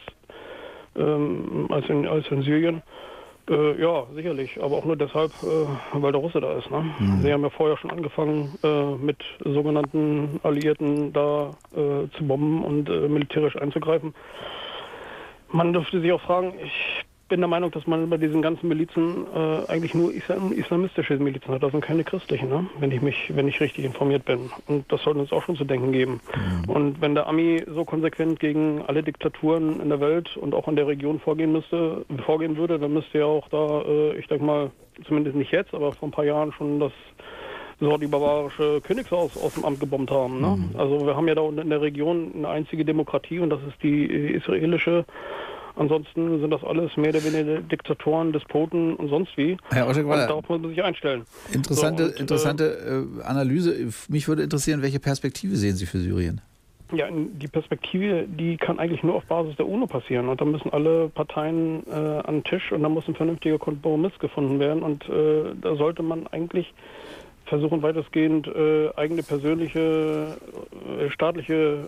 S16: ähm, als, in, als in Syrien. Äh, ja, sicherlich, aber auch nur deshalb, äh, weil der Russe da ist. Ne? Mhm. Sie haben ja vorher schon angefangen, äh, mit sogenannten Alliierten da äh, zu bomben und äh, militärisch einzugreifen. Man dürfte sich auch fragen, ich bin der Meinung, dass man bei diesen ganzen Milizen äh, eigentlich nur Islam, islamistische Milizen hat, das sind keine christlichen, ne? wenn ich mich, wenn ich richtig informiert bin. Und das sollte uns auch schon zu denken geben. Mhm. Und wenn der Ami so konsequent gegen alle Diktaturen in der Welt und auch in der Region vorgehen müsste, vorgehen würde, dann müsste er auch da, äh, ich denke mal, zumindest nicht jetzt, aber vor ein paar Jahren schon das so die barbarische Königshaus aus dem Amt gebombt haben. Ne? Mhm. Also wir haben ja da unten in der Region eine einzige Demokratie und das ist die israelische. Ansonsten sind das alles mehr oder weniger Diktatoren, Despoten und sonst wie.
S2: Herr Oschegweiler,
S16: darauf muss man sich einstellen.
S2: Interessante,
S16: so, und,
S2: interessante äh, Analyse. Mich würde interessieren, welche Perspektive sehen Sie für Syrien?
S16: Ja, die Perspektive, die kann eigentlich nur auf Basis der UNO passieren. Und da müssen alle Parteien äh, an den Tisch und da muss ein vernünftiger Kompromiss gefunden werden. Und äh, da sollte man eigentlich, versuchen weitestgehend äh, eigene persönliche, äh, staatliche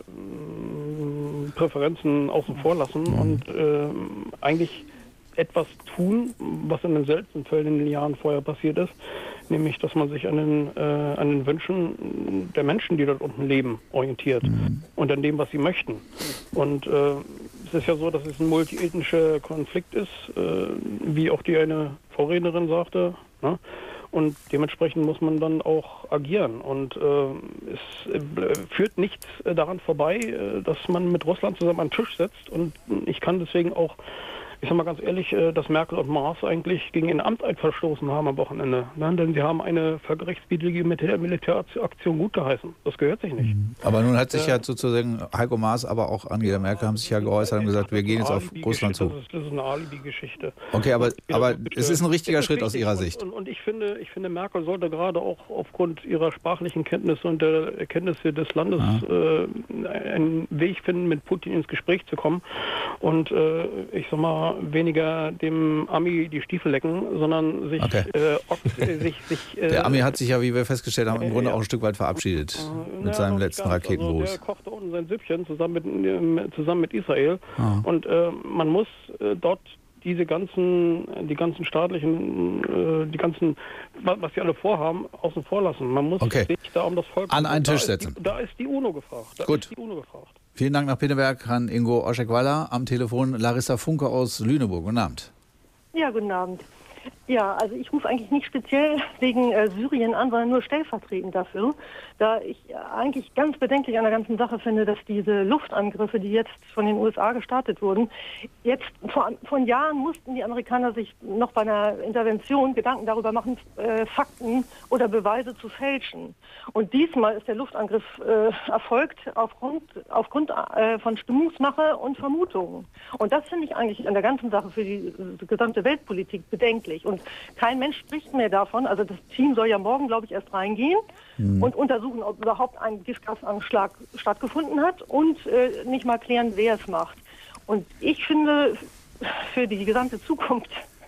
S16: äh, Präferenzen außen vor lassen mhm. und äh, eigentlich etwas tun, was in den seltensten Fällen in den Jahren vorher passiert ist, nämlich, dass man sich an den, äh, an den Wünschen der Menschen, die dort unten leben, orientiert mhm. und an dem, was sie möchten. Und äh, es ist ja so, dass es ein multiethnischer Konflikt ist, äh, wie auch die eine Vorrednerin sagte, ne? Und dementsprechend muss man dann auch agieren. Und äh, es äh, führt nichts äh, daran vorbei, äh, dass man mit Russland zusammen an den Tisch setzt. Und ich kann deswegen auch, ich sage mal ganz ehrlich, äh, dass Merkel und Maas eigentlich gegen ihren Amteid verstoßen haben am Wochenende. Ne? Denn sie haben eine völkerrechtswidrige Militär- Militäraktion gutgeheißen. Das gehört sich nicht.
S2: Aber nun hat sich
S16: äh,
S2: ja sozusagen Heiko Maas, aber auch Angela Merkel haben sich ja geäußert und gesagt, wir gehen jetzt auf Russland zu.
S16: Das ist, das ist eine Alibi-Geschichte.
S2: Okay, aber, aber
S16: und,
S2: es ist ein richtiger
S16: ist
S2: Schritt aus Ihrer Sicht.
S16: Und, und, und ich finde, ich finde, Merkel sollte gerade auch aufgrund ihrer sprachlichen Kenntnisse und der Erkenntnisse des Landes ja. äh, einen Weg finden, mit Putin ins Gespräch zu kommen und äh, ich sag mal, weniger dem Ami die Stiefel lecken, sondern sich...
S2: Okay.
S16: Äh, ob, äh, sich, sich äh,
S2: der Ami hat sich ja, wie wir festgestellt haben, im Grunde
S16: ja.
S2: auch ein Stück weit verabschiedet äh, mit
S16: ja,
S2: seinem letzten Raketenwurf.
S16: Also der kochte unten sein Süppchen zusammen mit, zusammen mit Israel
S2: ah.
S16: und äh, man muss äh, dort diese ganzen, die ganzen staatlichen, äh, die ganzen, was sie alle vorhaben, außen vor lassen. Man muss
S2: okay.
S16: sich da um das Volk
S2: an einen Tisch setzen.
S16: Die, da ist die UNO gefragt. Da
S2: Gut.
S16: Ist die UNO gefragt.
S2: Vielen Dank nach Pinneberg an Ingo Oschek-Waller. Am Telefon Larissa Funke aus Lüneburg. Guten Abend.
S17: Ja, guten Abend. Ja, also ich rufe eigentlich nicht speziell wegen äh, Syrien an, sondern nur stellvertretend dafür, da ich äh, eigentlich ganz bedenklich an der ganzen Sache finde, dass diese Luftangriffe, die jetzt von den U S A gestartet wurden, jetzt vor, vor Jahren mussten die Amerikaner sich noch bei einer Intervention Gedanken darüber machen, äh, Fakten oder Beweise zu fälschen. Und diesmal ist der Luftangriff äh, erfolgt aufgrund, aufgrund äh, von Stimmungsmache und Vermutungen. Und das finde ich eigentlich an der ganzen Sache für die, die gesamte Weltpolitik bedenklich. Und kein Mensch spricht mehr davon. Also das Team soll ja morgen, glaube ich, erst reingehen mhm. und untersuchen, ob überhaupt ein Giftgasanschlag stattgefunden hat und äh, nicht mal klären, wer es macht. Und ich finde, für die gesamte Zukunft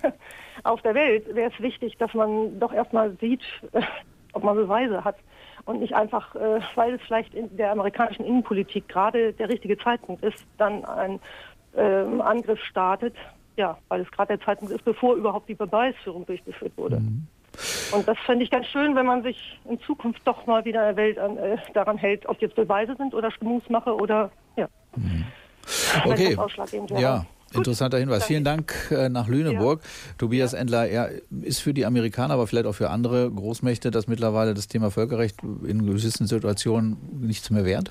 S17: auf der Welt wäre es wichtig, dass man doch erstmal sieht, äh, ob man Beweise hat. Und nicht einfach, äh, weil es vielleicht in der amerikanischen Innenpolitik gerade der richtige Zeitpunkt ist, dann ein äh, Angriff startet. Ja, weil es gerade der Zeitpunkt ist, bevor überhaupt die Beweisführung durchgeführt wurde. Mhm. Und das fände ich ganz schön, wenn man sich in Zukunft doch mal wieder der Welt an, äh, daran hält, ob jetzt Beweise sind oder Stimmungsmache oder, ja.
S2: Mhm. Okay, ja,
S17: Gut.
S2: Interessanter Hinweis. Danke. Vielen Dank äh, nach Lüneburg. Ja. Tobias ja. Endler, er ist für die Amerikaner, aber vielleicht auch für andere Großmächte, dass mittlerweile das Thema Völkerrecht in gewissen Situationen nichts mehr wert?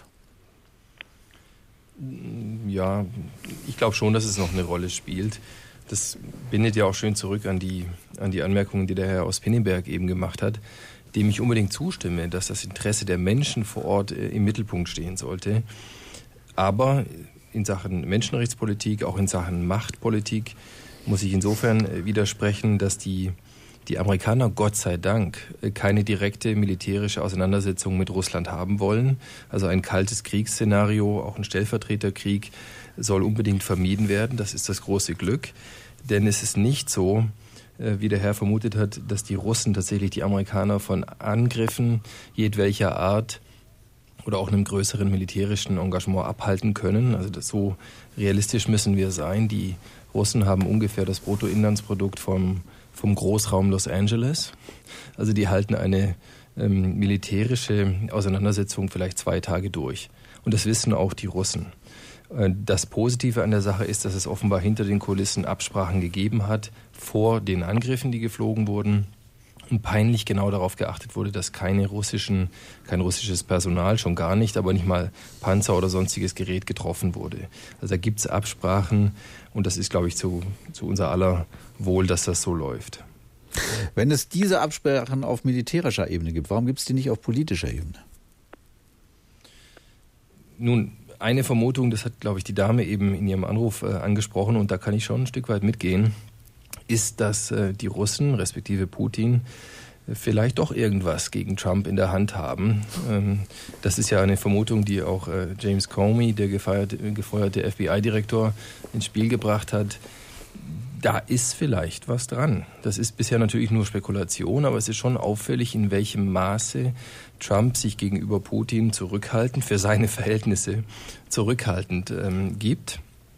S4: Ja, ich glaube schon, dass es noch eine Rolle spielt. Das bindet ja auch schön zurück an die, an die Anmerkungen, die der Herr aus Pinneberg eben gemacht hat, dem ich unbedingt zustimme, dass das Interesse der Menschen vor Ort äh, im Mittelpunkt stehen sollte. Aber in Sachen Menschenrechtspolitik, auch in Sachen Machtpolitik, muss ich insofern äh, widersprechen, dass die Die Amerikaner, Gott sei Dank, keine direkte militärische Auseinandersetzung mit Russland haben wollen. Also ein kaltes Kriegsszenario, auch ein Stellvertreterkrieg, soll unbedingt vermieden werden. Das ist das große Glück. Denn es ist nicht so, wie der Herr vermutet hat, dass die Russen tatsächlich die Amerikaner von Angriffen jedwelcher Art oder auch einem größeren militärischen Engagement abhalten können. Also das, so realistisch müssen wir sein. Die Russen haben ungefähr das Bruttoinlandsprodukt vom vom Großraum Los Angeles. Also die halten eine ähm, militärische Auseinandersetzung vielleicht zwei Tage durch. Und das wissen auch die Russen. Äh, das Positive an der Sache ist, dass es offenbar hinter den Kulissen Absprachen gegeben hat vor den Angriffen, die geflogen wurden. Und peinlich genau darauf geachtet wurde, dass keine russischen, kein russisches Personal, schon gar nicht, aber nicht mal Panzer oder sonstiges Gerät getroffen wurde. Also da gibt es Absprachen und das ist, glaube ich, zu, zu unser aller Wohl, dass das so läuft.
S2: Wenn es diese Absprachen auf militärischer Ebene gibt, warum gibt es die nicht auf politischer Ebene?
S4: Nun, eine Vermutung, das hat, glaube ich, die Dame eben in ihrem Anruf äh, angesprochen und da kann ich schon ein Stück weit mitgehen, ist, dass äh, die Russen, respektive Putin, äh, vielleicht doch irgendwas gegen Trump in der Hand haben. Ähm, das ist ja eine Vermutung, die auch äh, James Comey, der gefeierte, gefeuerte F B I-Direktor, ins Spiel gebracht hat. Da ist vielleicht was dran. Das ist bisher natürlich nur Spekulation, aber es ist schon auffällig, in welchem Maße Trump sich gegenüber Putin zurückhaltend, für seine Verhältnisse zurückhaltend ähm, gibt.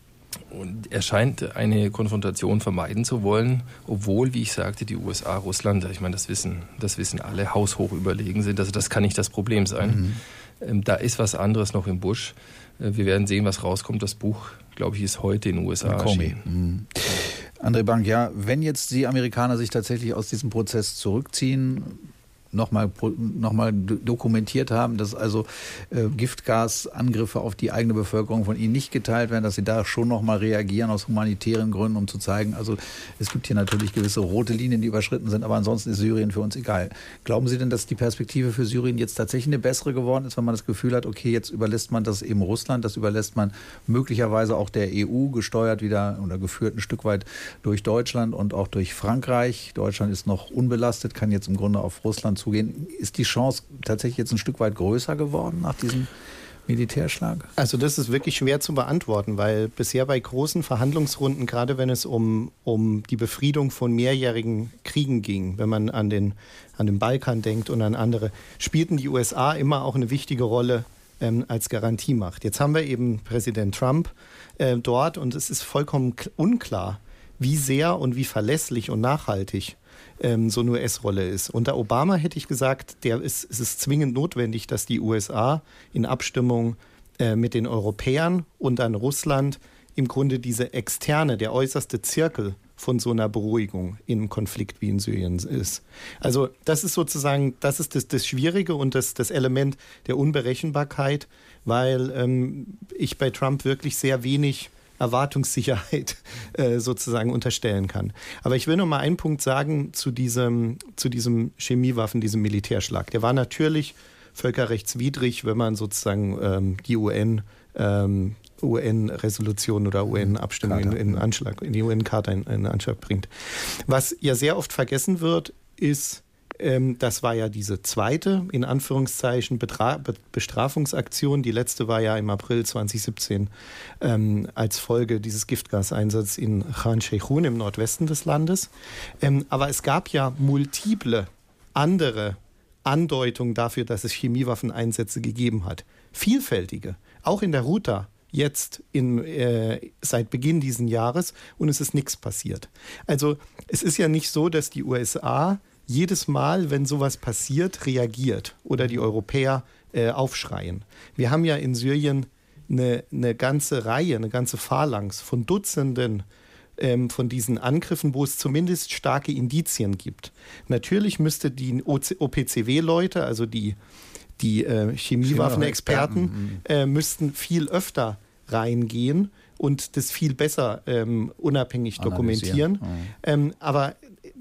S4: Und er scheint eine Konfrontation vermeiden zu wollen, obwohl, wie ich sagte, die U S A, Russland, ich meine, das wissen, das wissen alle, haushoch überlegen sind. Also das kann nicht das Problem sein. Mhm. Ähm, da ist was anderes noch im Busch. Äh, wir werden sehen, was rauskommt. Das Buch, glaube ich, ist heute in den U S A erschienen.
S2: Mhm. André Bank, ja, wenn jetzt die Amerikaner sich tatsächlich aus diesem Prozess zurückziehen, nochmal noch mal dokumentiert haben, dass also äh, Giftgasangriffe auf die eigene Bevölkerung von ihnen nicht geteilt werden, dass sie da schon nochmal reagieren aus humanitären Gründen, um zu zeigen, also es gibt hier natürlich gewisse rote Linien, die überschritten sind, aber ansonsten ist Syrien für uns egal. Glauben Sie denn, dass die Perspektive für Syrien jetzt tatsächlich eine bessere geworden ist, wenn man das Gefühl hat, okay, jetzt überlässt man das eben Russland, das überlässt man möglicherweise auch der E U, gesteuert wieder oder geführt ein Stück weit durch Deutschland und auch durch Frankreich. Deutschland ist noch unbelastet, kann jetzt im Grunde auf Russland zugehen. Ist die Chance tatsächlich jetzt ein Stück weit größer geworden nach diesem Militärschlag?
S6: Also das ist wirklich schwer zu beantworten, weil bisher bei großen Verhandlungsrunden, gerade wenn es um, um die Befriedung von mehrjährigen Kriegen ging, wenn man an den, an den Balkan denkt und an andere, spielten die U S A immer auch eine wichtige Rolle ähm, als Garantiemacht. Jetzt haben wir eben Präsident Trump äh, dort und es ist vollkommen unklar, wie sehr und wie verlässlich und nachhaltig ähm, so eine U S-Rolle ist. Unter Obama hätte ich gesagt, der ist, es ist zwingend notwendig, dass die U S A in Abstimmung äh, mit den Europäern und dann Russland im Grunde diese externe, der äußerste Zirkel von so einer Beruhigung in einem Konflikt wie in Syrien ist. Also das ist sozusagen, das ist das, das Schwierige und das, das Element der Unberechenbarkeit, weil ähm, ich bei Trump wirklich sehr wenig Erwartungssicherheit äh, sozusagen unterstellen kann. Aber ich will noch mal einen Punkt sagen zu diesem, zu diesem Chemiewaffen, diesem Militärschlag. Der war natürlich völkerrechtswidrig, wenn man sozusagen ähm, die U N ähm, U N-Resolution oder U N-Abstimmung in, in Anschlag, in die U N-Charta in, in Anschlag bringt. Was ja sehr oft vergessen wird, ist, ähm, das war ja diese zweite, in Anführungszeichen, Betra- Be- Bestrafungsaktion. Die letzte war ja im April zwanzig siebzehn ähm, als Folge dieses Giftgaseinsatzes in Khan Sheikhun im Nordwesten des Landes. Ähm, aber es gab ja multiple andere Andeutungen dafür, dass es Chemiewaffeneinsätze gegeben hat. Vielfältige, auch in der Ruta. Jetzt in, äh, seit Beginn dieses Jahres und es ist nichts passiert. Also es ist ja nicht so, dass die U S A jedes Mal, wenn sowas passiert, reagiert oder die Europäer äh, aufschreien. Wir haben ja in Syrien eine, eine ganze Reihe, eine ganze Phalanx von Dutzenden ähm, von diesen Angriffen, wo es zumindest starke Indizien gibt. Natürlich müsste die O P C W-Leute, also die Die äh, Chemiewaffenexperten äh, müssten viel öfter reingehen und das viel besser ähm, unabhängig dokumentieren. Mhm. Ähm, aber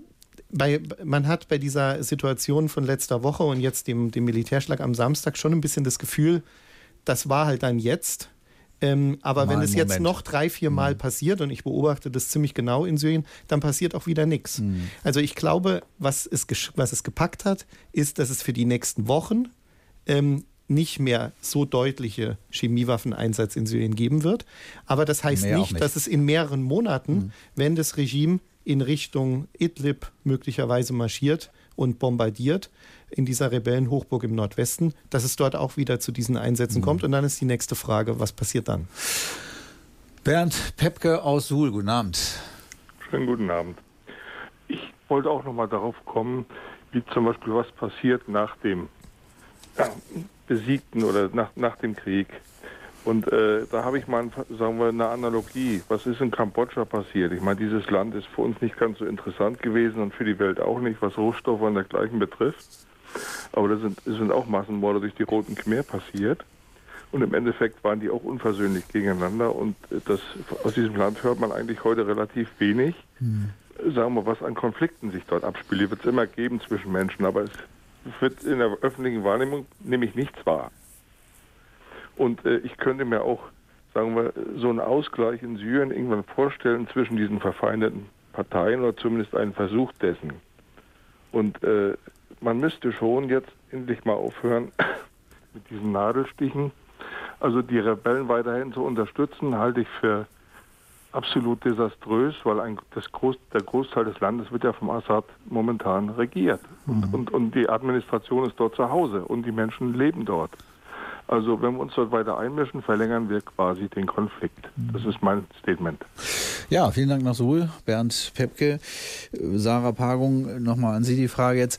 S6: bei, man hat bei dieser Situation von letzter Woche und jetzt dem, dem Militärschlag am Samstag schon ein bisschen das Gefühl, das war halt dann jetzt. Ähm, aber Mal wenn es Moment. jetzt noch drei, vier Mal mhm. passiert, und ich beobachte das ziemlich genau in Syrien, dann passiert auch wieder nichts. Mhm. Also ich glaube, was es, was es gepackt hat, ist, dass es für die nächsten Wochen ähm, nicht mehr so deutliche Chemiewaffeneinsatz in Syrien geben wird. Aber das heißt nicht, nicht, dass es in mehreren Monaten, mhm. wenn das Regime in Richtung Idlib möglicherweise marschiert und bombardiert, in dieser Rebellenhochburg im Nordwesten, dass es dort auch wieder zu diesen Einsätzen mhm. kommt. Und dann ist die nächste Frage, was passiert dann?
S2: Bernd Pepke aus Suhl, guten Abend.
S18: Schönen guten Abend. Ich wollte auch noch mal darauf kommen, wie zum Beispiel was passiert nach dem ja, Besiegten oder nach, nach dem Krieg. Und äh, da habe ich mal, sagen wir, eine Analogie. Was ist in Kambodscha passiert? Ich meine, dieses Land ist für uns nicht ganz so interessant gewesen und für die Welt auch nicht, was Rohstoffe und dergleichen betrifft. Aber da sind, sind auch Massenmorde durch die Roten Khmer passiert. Und im Endeffekt waren die auch unversöhnlich gegeneinander. Und das, aus diesem Land hört man eigentlich heute relativ wenig. Hm. Sagen wir, was an Konflikten sich dort abspielt. Die wird es immer geben zwischen Menschen, aber es wird in der öffentlichen Wahrnehmung nämlich nichts wahr. Und äh, ich könnte mir auch, sagen wir, so einen Ausgleich in Syrien irgendwann vorstellen zwischen diesen verfeindeten Parteien oder zumindest einen Versuch dessen. Und äh, man müsste schon jetzt endlich mal aufhören mit diesen Nadelstichen. Also die Rebellen weiterhin zu unterstützen, halte ich für absolut desaströs, weil ein, das Groß, der Großteil des Landes wird ja vom Assad momentan regiert. Mhm. Und, und, und die Administration ist dort zu Hause und die Menschen leben dort. Also wenn wir uns dort weiter einmischen, verlängern wir quasi den Konflikt. Das ist mein Statement.
S2: Ja, vielen Dank nach Suhl. Bernd Pepke, Sarah Pagung, nochmal an Sie die Frage jetzt.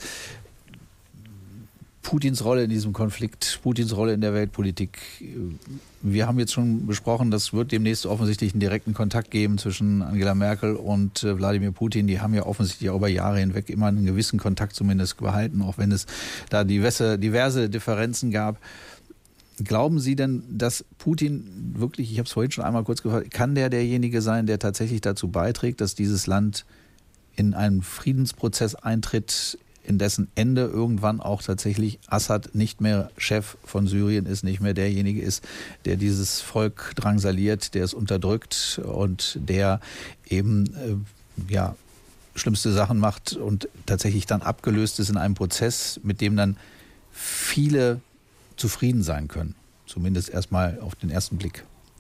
S2: Putins Rolle in diesem Konflikt, Putins Rolle in der Weltpolitik. Wir haben jetzt schon besprochen, das wird demnächst offensichtlich einen direkten Kontakt geben zwischen Angela Merkel und Wladimir Putin. Die haben ja offensichtlich auch über Jahre hinweg immer einen gewissen Kontakt zumindest behalten, auch wenn es da diverse, diverse Differenzen gab. Glauben Sie denn, dass Putin wirklich, ich habe es vorhin schon einmal kurz gefragt, kann der derjenige sein, der tatsächlich dazu beiträgt, dass dieses Land in einen Friedensprozess eintritt, in dessen Ende irgendwann auch tatsächlich Assad nicht mehr Chef von Syrien ist, nicht mehr derjenige ist, der dieses Volk drangsaliert, der es unterdrückt und der eben äh, ja, schlimmste Sachen macht und tatsächlich dann abgelöst ist in einem Prozess, mit dem dann viele zufrieden sein können. Zumindest erstmal auf den ersten Blick.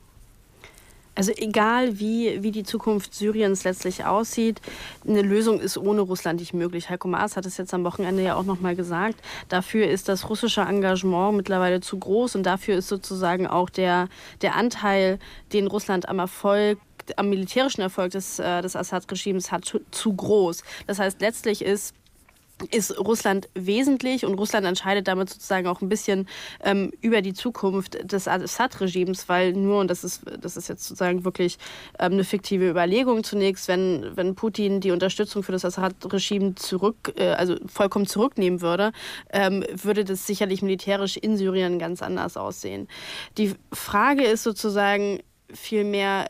S5: Also egal, wie, wie die Zukunft Syriens letztlich aussieht, eine Lösung ist ohne Russland nicht möglich. Heiko Maas hat es jetzt am Wochenende ja auch nochmal gesagt. Dafür ist das russische Engagement mittlerweile zu groß und dafür ist sozusagen auch der, der Anteil, den Russland am Erfolg, am militärischen Erfolg des, äh, des Assad-Regimes hat, zu, zu groß. Das heißt, letztlich ist ist Russland wesentlich und Russland entscheidet damit sozusagen auch ein bisschen ähm, über die Zukunft des Assad-Regimes, weil nur, und das ist, das ist jetzt sozusagen wirklich ähm, eine fiktive Überlegung zunächst, wenn, wenn Putin die Unterstützung für das Assad-Regime zurück, äh, also vollkommen zurücknehmen würde, ähm, würde das sicherlich militärisch in Syrien ganz anders aussehen. Die Frage ist sozusagen vielmehr,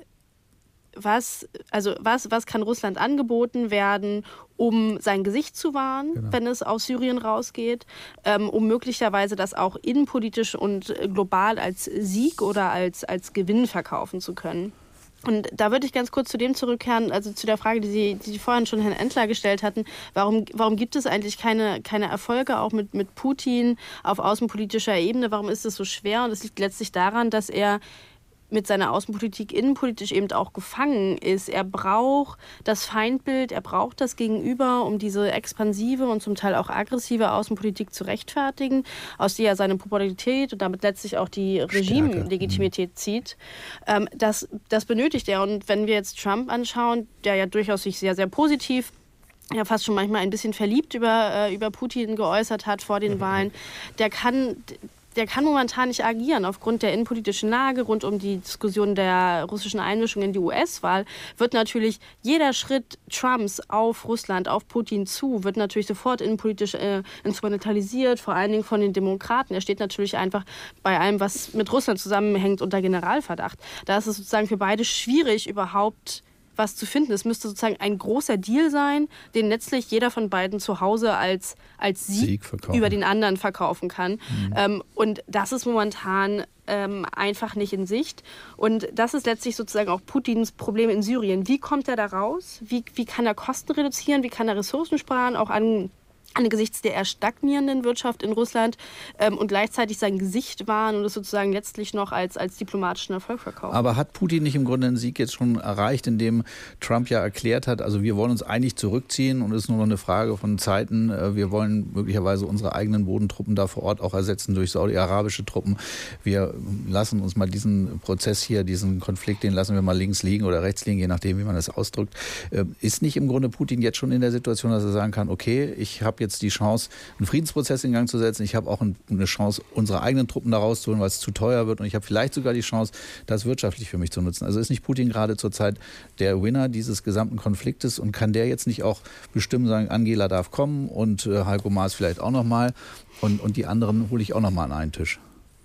S5: Was, also was, was kann Russland angeboten werden, um sein Gesicht zu wahren, genau, wenn es aus Syrien rausgeht, ähm, um möglicherweise das auch innenpolitisch und global als Sieg oder als, als Gewinn verkaufen zu können. Und da würde ich ganz kurz zu dem zurückkehren, also zu der Frage, die Sie, die Sie vorhin schon Herrn Entler gestellt hatten. Warum, warum gibt es eigentlich keine, keine Erfolge auch mit, mit Putin auf außenpolitischer Ebene? Warum ist es so schwer? Und es liegt letztlich daran, dass er mit seiner Außenpolitik innenpolitisch eben auch gefangen ist. Er braucht das Feindbild, er braucht das Gegenüber, um diese expansive und zum Teil auch aggressive Außenpolitik zu rechtfertigen, aus der er seine Popularität und damit letztlich auch die Regime-Legitimität zieht. Ähm, das, das benötigt er. Und wenn wir jetzt Trump anschauen, der ja durchaus sich sehr, sehr positiv, ja fast schon manchmal ein bisschen verliebt über, äh, über Putin geäußert hat vor den Wahlen, der kann... Der kann momentan nicht agieren. Aufgrund der innenpolitischen Lage rund um die Diskussion der russischen Einmischung in die U S-Wahl wird natürlich jeder Schritt Trumps auf Russland, auf Putin zu, wird natürlich sofort innenpolitisch äh, instrumentalisiert, vor allen Dingen von den Demokraten. Er steht natürlich einfach bei allem, was mit Russland zusammenhängt, unter Generalverdacht. Da ist es sozusagen für beide schwierig, überhaupt was zu finden. Es müsste sozusagen ein großer Deal sein, den letztlich jeder von beiden zu Hause als, als Sieg, Sieg über den anderen verkaufen kann. Mhm. Ähm, und das ist momentan ähm, einfach nicht in Sicht. Und das ist letztlich sozusagen auch Putins Problem in Syrien. Wie kommt er da raus? Wie, wie kann er Kosten reduzieren? Wie kann er Ressourcen sparen? Auch an angesichts der eher stagnierenden Wirtschaft in Russland ähm, und gleichzeitig sein Gesicht wahren und es sozusagen letztlich noch als, als diplomatischen Erfolg verkaufen.
S2: Aber hat Putin nicht im Grunde einen Sieg jetzt schon erreicht, indem Trump ja erklärt hat, also wir wollen uns eigentlich zurückziehen und es ist nur noch eine Frage von Zeiten. Wir wollen möglicherweise unsere eigenen Bodentruppen da vor Ort auch ersetzen durch saudi-arabische Truppen. Wir lassen uns mal diesen Prozess hier, diesen Konflikt, den lassen wir mal links liegen oder rechts liegen, je nachdem, wie man das ausdrückt. Ist nicht im Grunde Putin jetzt schon in der Situation, dass er sagen kann, okay, ich habe jetzt die Chance, einen Friedensprozess in Gang zu setzen. Ich habe auch eine Chance, unsere eigenen Truppen da rauszuholen, weil es zu teuer wird. Und ich habe vielleicht sogar die Chance, das wirtschaftlich für mich zu nutzen. Also ist nicht Putin gerade zurzeit der Winner dieses gesamten Konfliktes und kann der jetzt nicht auch bestimmen, sagen, Angela darf kommen und äh, Heiko Maas vielleicht auch nochmal und, und die anderen hole ich auch nochmal an einen Tisch?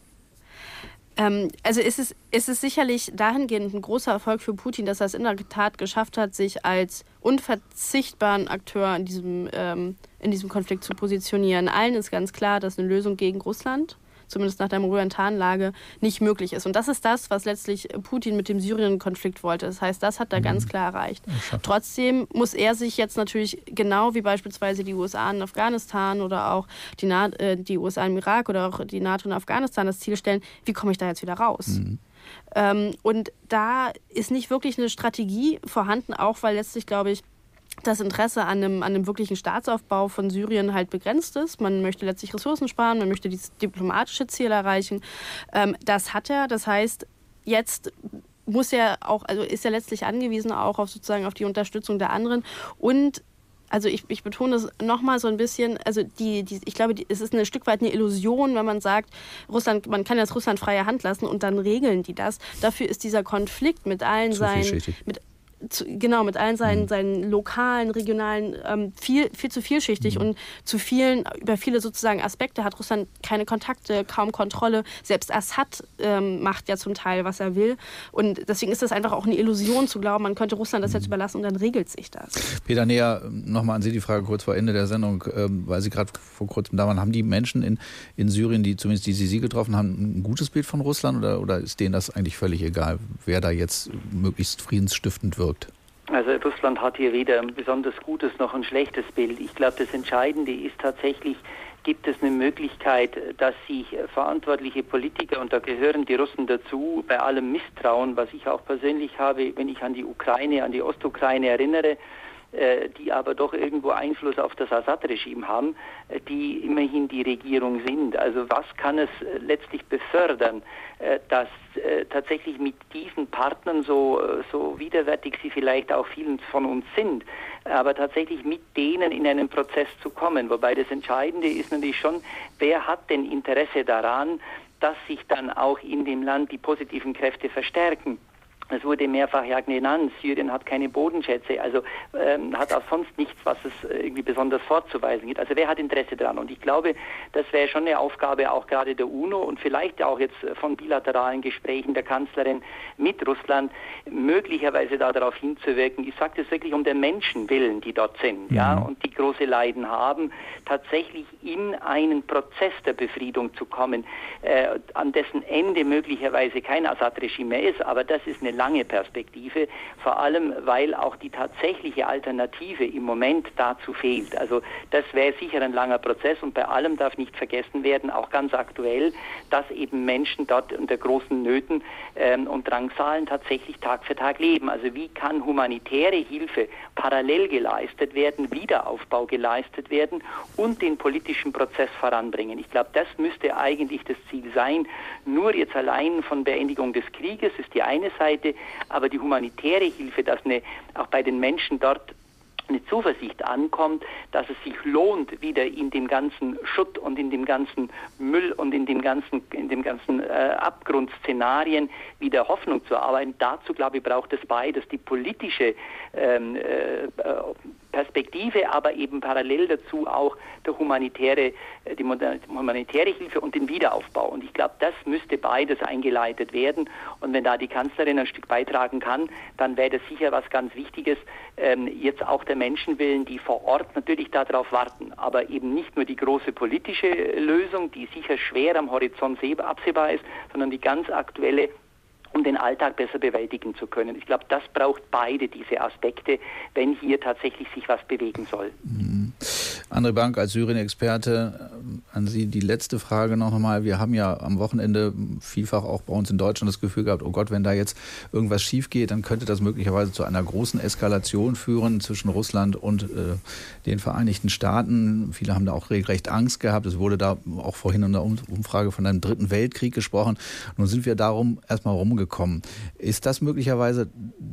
S5: Also ist es, ist es sicherlich dahingehend ein großer Erfolg für Putin, dass er es in der Tat geschafft hat, sich als unverzichtbaren Akteur in diesem, ähm, in diesem Konflikt zu positionieren. Allen ist ganz klar, dass eine Lösung gegen Russland, zumindest nach der momentan-Lage, nicht möglich ist. Und das ist das, was letztlich Putin mit dem Syrien-Konflikt wollte. Das heißt, das hat er mhm. ganz klar erreicht. Trotzdem muss er sich jetzt natürlich genau wie beispielsweise die U S A in Afghanistan oder auch die, Na- äh, die U S A im Irak oder auch die NATO in Afghanistan das Ziel stellen, wie komme ich da jetzt wieder raus? Mhm. Ähm, und da ist nicht wirklich eine Strategie vorhanden, auch weil letztlich, glaube ich, das Interesse an einem, an einem wirklichen Staatsaufbau von Syrien halt begrenzt ist. Man möchte letztlich Ressourcen sparen, man möchte dieses diplomatische Ziel erreichen. Ähm, das hat er. Das heißt, jetzt muss er auch, also ist er letztlich angewiesen auch auf sozusagen auf die Unterstützung der anderen. Und also ich, ich betone das nochmal so ein bisschen, also die, die, ich glaube, die, es ist ein Stück weit eine Illusion, wenn man sagt, Russland, man kann jetzt Russland freie Hand lassen und dann regeln die das. Dafür ist dieser Konflikt mit allen seinen, mit Zu, genau, mit allen seinen, seinen lokalen, regionalen, ähm, viel, viel zu vielschichtig mhm. und zu vielen, über viele sozusagen Aspekte hat Russland keine Kontakte, kaum Kontrolle. Selbst Assad ähm, macht ja zum Teil, was er will. Und deswegen ist das einfach auch eine Illusion zu glauben, man könnte Russland das jetzt überlassen und dann regelt sich das.
S2: Peter Neher, nochmal an Sie die Frage kurz vor Ende der Sendung, ähm, weil Sie gerade vor kurzem da waren. Haben die Menschen in, in Syrien, die zumindest die Sie getroffen haben, ein gutes Bild von Russland oder, oder ist denen das eigentlich völlig egal, wer da jetzt möglichst friedensstiftend wirkt?
S3: Also Russland hat hier weder ein besonders gutes noch ein schlechtes Bild. Ich glaube, das Entscheidende ist tatsächlich, gibt es eine Möglichkeit, dass sich verantwortliche Politiker, und da gehören die Russen dazu, bei allem Misstrauen, was ich auch persönlich habe, wenn ich an die Ukraine, an die Ostukraine erinnere, die aber doch irgendwo Einfluss auf das Assad-Regime haben, die immerhin die Regierung sind. Also was kann es letztlich befördern, dass tatsächlich mit diesen Partnern, so, so widerwärtig sie vielleicht auch vielen von uns sind, aber tatsächlich mit denen in einen Prozess zu kommen. Wobei das Entscheidende ist natürlich schon, wer hat denn Interesse daran, dass sich dann auch in dem Land die positiven Kräfte verstärken. Es wurde mehrfach ja genannt, Syrien hat keine Bodenschätze, also ähm, hat auch sonst nichts, was es irgendwie besonders vorzuweisen gibt. Also wer hat Interesse daran? Und ich glaube, das wäre schon eine Aufgabe auch gerade der UNO und vielleicht auch jetzt von bilateralen Gesprächen der Kanzlerin mit Russland, möglicherweise da darauf hinzuwirken. Ich sage das wirklich um den Menschen willen, die dort sind, mhm. ja, und die große Leiden haben, tatsächlich in einen Prozess der Befriedung zu kommen, äh, an dessen Ende möglicherweise kein Assad-Regime mehr ist, aber das ist eine lange Perspektive, vor allem, weil auch die tatsächliche Alternative im Moment dazu fehlt. Also das wäre sicher ein langer Prozess und bei allem darf nicht vergessen werden, auch ganz aktuell, dass eben Menschen dort unter großen Nöten ähm, und Drangsalen tatsächlich Tag für Tag leben. Also wie kann humanitäre Hilfe parallel geleistet werden, Wiederaufbau geleistet werden und den politischen Prozess voranbringen? Ich glaube, das müsste eigentlich das Ziel sein. Nur jetzt allein von Beendigung des Krieges ist die eine Seite, aber die humanitäre Hilfe, dass eine, auch bei den Menschen dort eine Zuversicht ankommt, dass es sich lohnt, wieder in dem ganzen Schutt und in dem ganzen Müll und in dem ganzen, in dem ganzen äh, Abgrundszenarien wieder Hoffnung zu arbeiten. Dazu, glaube ich, braucht es beides, die politische ähm, äh, Perspektive, aber eben parallel dazu auch der humanitäre, die humanitäre Hilfe und den Wiederaufbau. Und ich glaube, das müsste beides eingeleitet werden. Und wenn da die Kanzlerin ein Stück beitragen kann, dann wäre das sicher was ganz Wichtiges. Ähm, jetzt auch der Menschenwillen, die vor Ort natürlich darauf warten, aber eben nicht nur die große politische Lösung, die sicher schwer am Horizont absehbar ist, sondern die ganz aktuelle, um den Alltag besser bewältigen zu können. Ich glaube, das braucht beide diese Aspekte, wenn hier tatsächlich sich was bewegen soll.
S2: Mhm. André Bank als Syrien-Experte, an Sie die letzte Frage noch einmal. Wir haben ja am Wochenende vielfach auch bei uns in Deutschland das Gefühl gehabt, oh Gott, wenn da jetzt irgendwas schief geht, dann könnte das möglicherweise zu einer großen Eskalation führen zwischen Russland und äh, den Vereinigten Staaten. Viele haben da auch regelrecht Angst gehabt. Es wurde da auch vorhin in der Umfrage von einem dritten Weltkrieg gesprochen. Nun sind wir darum erstmal rumgekommen. Ist das möglicherweise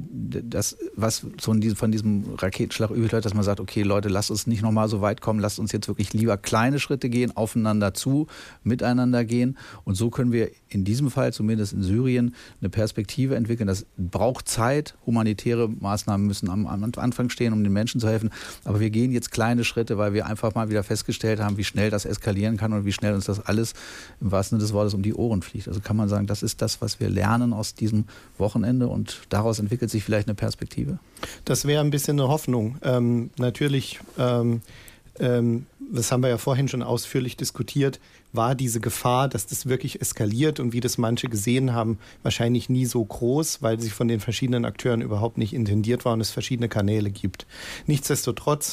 S2: das, was von diesem Raketenschlag übrig läuft, dass man sagt, okay Leute, lasst uns nicht nochmal so weit kommen, lasst uns jetzt wirklich lieber kleine Schritte gehen, aufeinander zu, miteinander gehen. Und so können wir in diesem Fall, zumindest in Syrien, eine Perspektive entwickeln. Das braucht Zeit. Humanitäre Maßnahmen müssen am, am Anfang stehen, um den Menschen zu helfen. Aber wir gehen jetzt kleine Schritte, weil wir einfach mal wieder festgestellt haben, wie schnell das eskalieren kann und wie schnell uns das alles im wahrsten Sinne des Wortes um die Ohren fliegt. Also kann man sagen, das ist das, was wir lernen aus diesem Wochenende und daraus entwickelt sich vielleicht eine Perspektive?
S6: Das wäre ein bisschen eine Hoffnung. Ähm, natürlich ähm, Ähm, das haben wir ja vorhin schon ausführlich diskutiert, war diese Gefahr, dass das wirklich eskaliert und wie das manche gesehen haben, wahrscheinlich nie so groß, weil sie von den verschiedenen Akteuren überhaupt nicht intendiert war und es verschiedene Kanäle gibt. Nichtsdestotrotz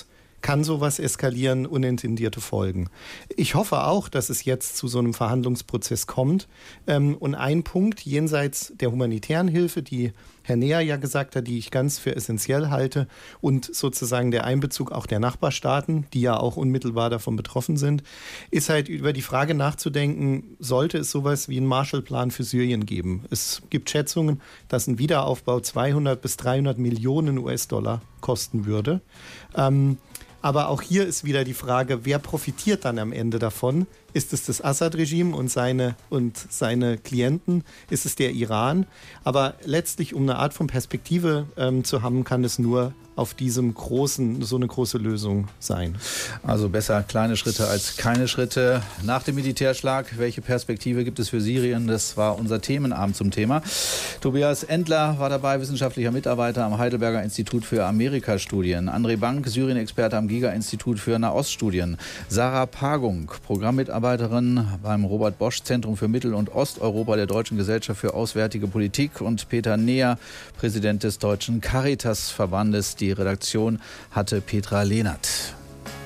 S6: kann sowas eskalieren, unintendierte Folgen. Ich hoffe auch, dass es jetzt zu so einem Verhandlungsprozess kommt. Ähm, und ein Punkt jenseits der humanitären Hilfe, die Herr Neher ja gesagt hat, die ich ganz für essentiell halte, und sozusagen der Einbezug auch der Nachbarstaaten, die ja auch unmittelbar davon betroffen sind, ist halt über die Frage nachzudenken, sollte es sowas wie einen Marshallplan für Syrien geben? Es gibt Schätzungen, dass ein Wiederaufbau zweihundert bis dreihundert Millionen U S-Dollar kosten würde. Ähm, aber auch hier ist wieder die Frage, wer profitiert dann am Ende davon? Ist es das Assad-Regime und seine, und seine Klienten? Ist es der Iran? Aber letztlich, um eine Art von Perspektive ähm, zu haben, kann es nur auf diesem großen, so eine große Lösung sein.
S2: Also besser kleine Schritte als keine Schritte. Nach dem Militärschlag, welche Perspektive gibt es für Syrien? Das war unser Themenabend zum Thema. Tobias Endler war dabei, wissenschaftlicher Mitarbeiter am Heidelberger Institut für Amerikastudien. André Bank, Syrien-Experte am Giga-Institut für Nahoststudien. Sarah Pagung, Programmmitarbeiterin beim Robert-Bosch-Zentrum für Mittel- und Osteuropa der Deutschen Gesellschaft für Auswärtige Politik, und Peter Neher, Präsident des Deutschen Caritas-Verbandes. Die Redaktion hatte Petra Lehnert.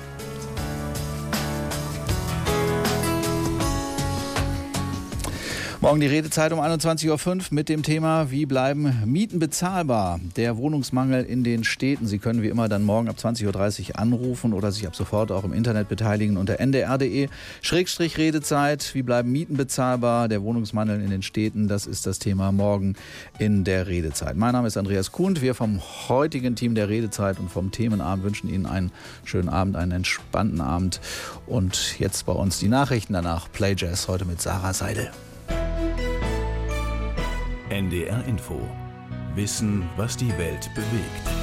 S2: Morgen die Redezeit um einundzwanzig Uhr fünf mit dem Thema: Wie bleiben Mieten bezahlbar? Der Wohnungsmangel in den Städten. Sie können wie immer dann morgen ab zwanzig Uhr dreißig anrufen oder sich ab sofort auch im Internet beteiligen unter n d r punkt d e Schrägstrich Redezeit. Wie bleiben Mieten bezahlbar? Der Wohnungsmangel in den Städten, das ist das Thema morgen in der Redezeit. Mein Name ist Andreas Kuhnt. Wir vom heutigen Team der Redezeit und vom Themenabend wünschen Ihnen einen schönen Abend, einen entspannten Abend. Und jetzt bei uns die Nachrichten, danach Play Jazz, heute mit Sarah Seidel.
S1: N D R Info. Wissen, was die Welt bewegt.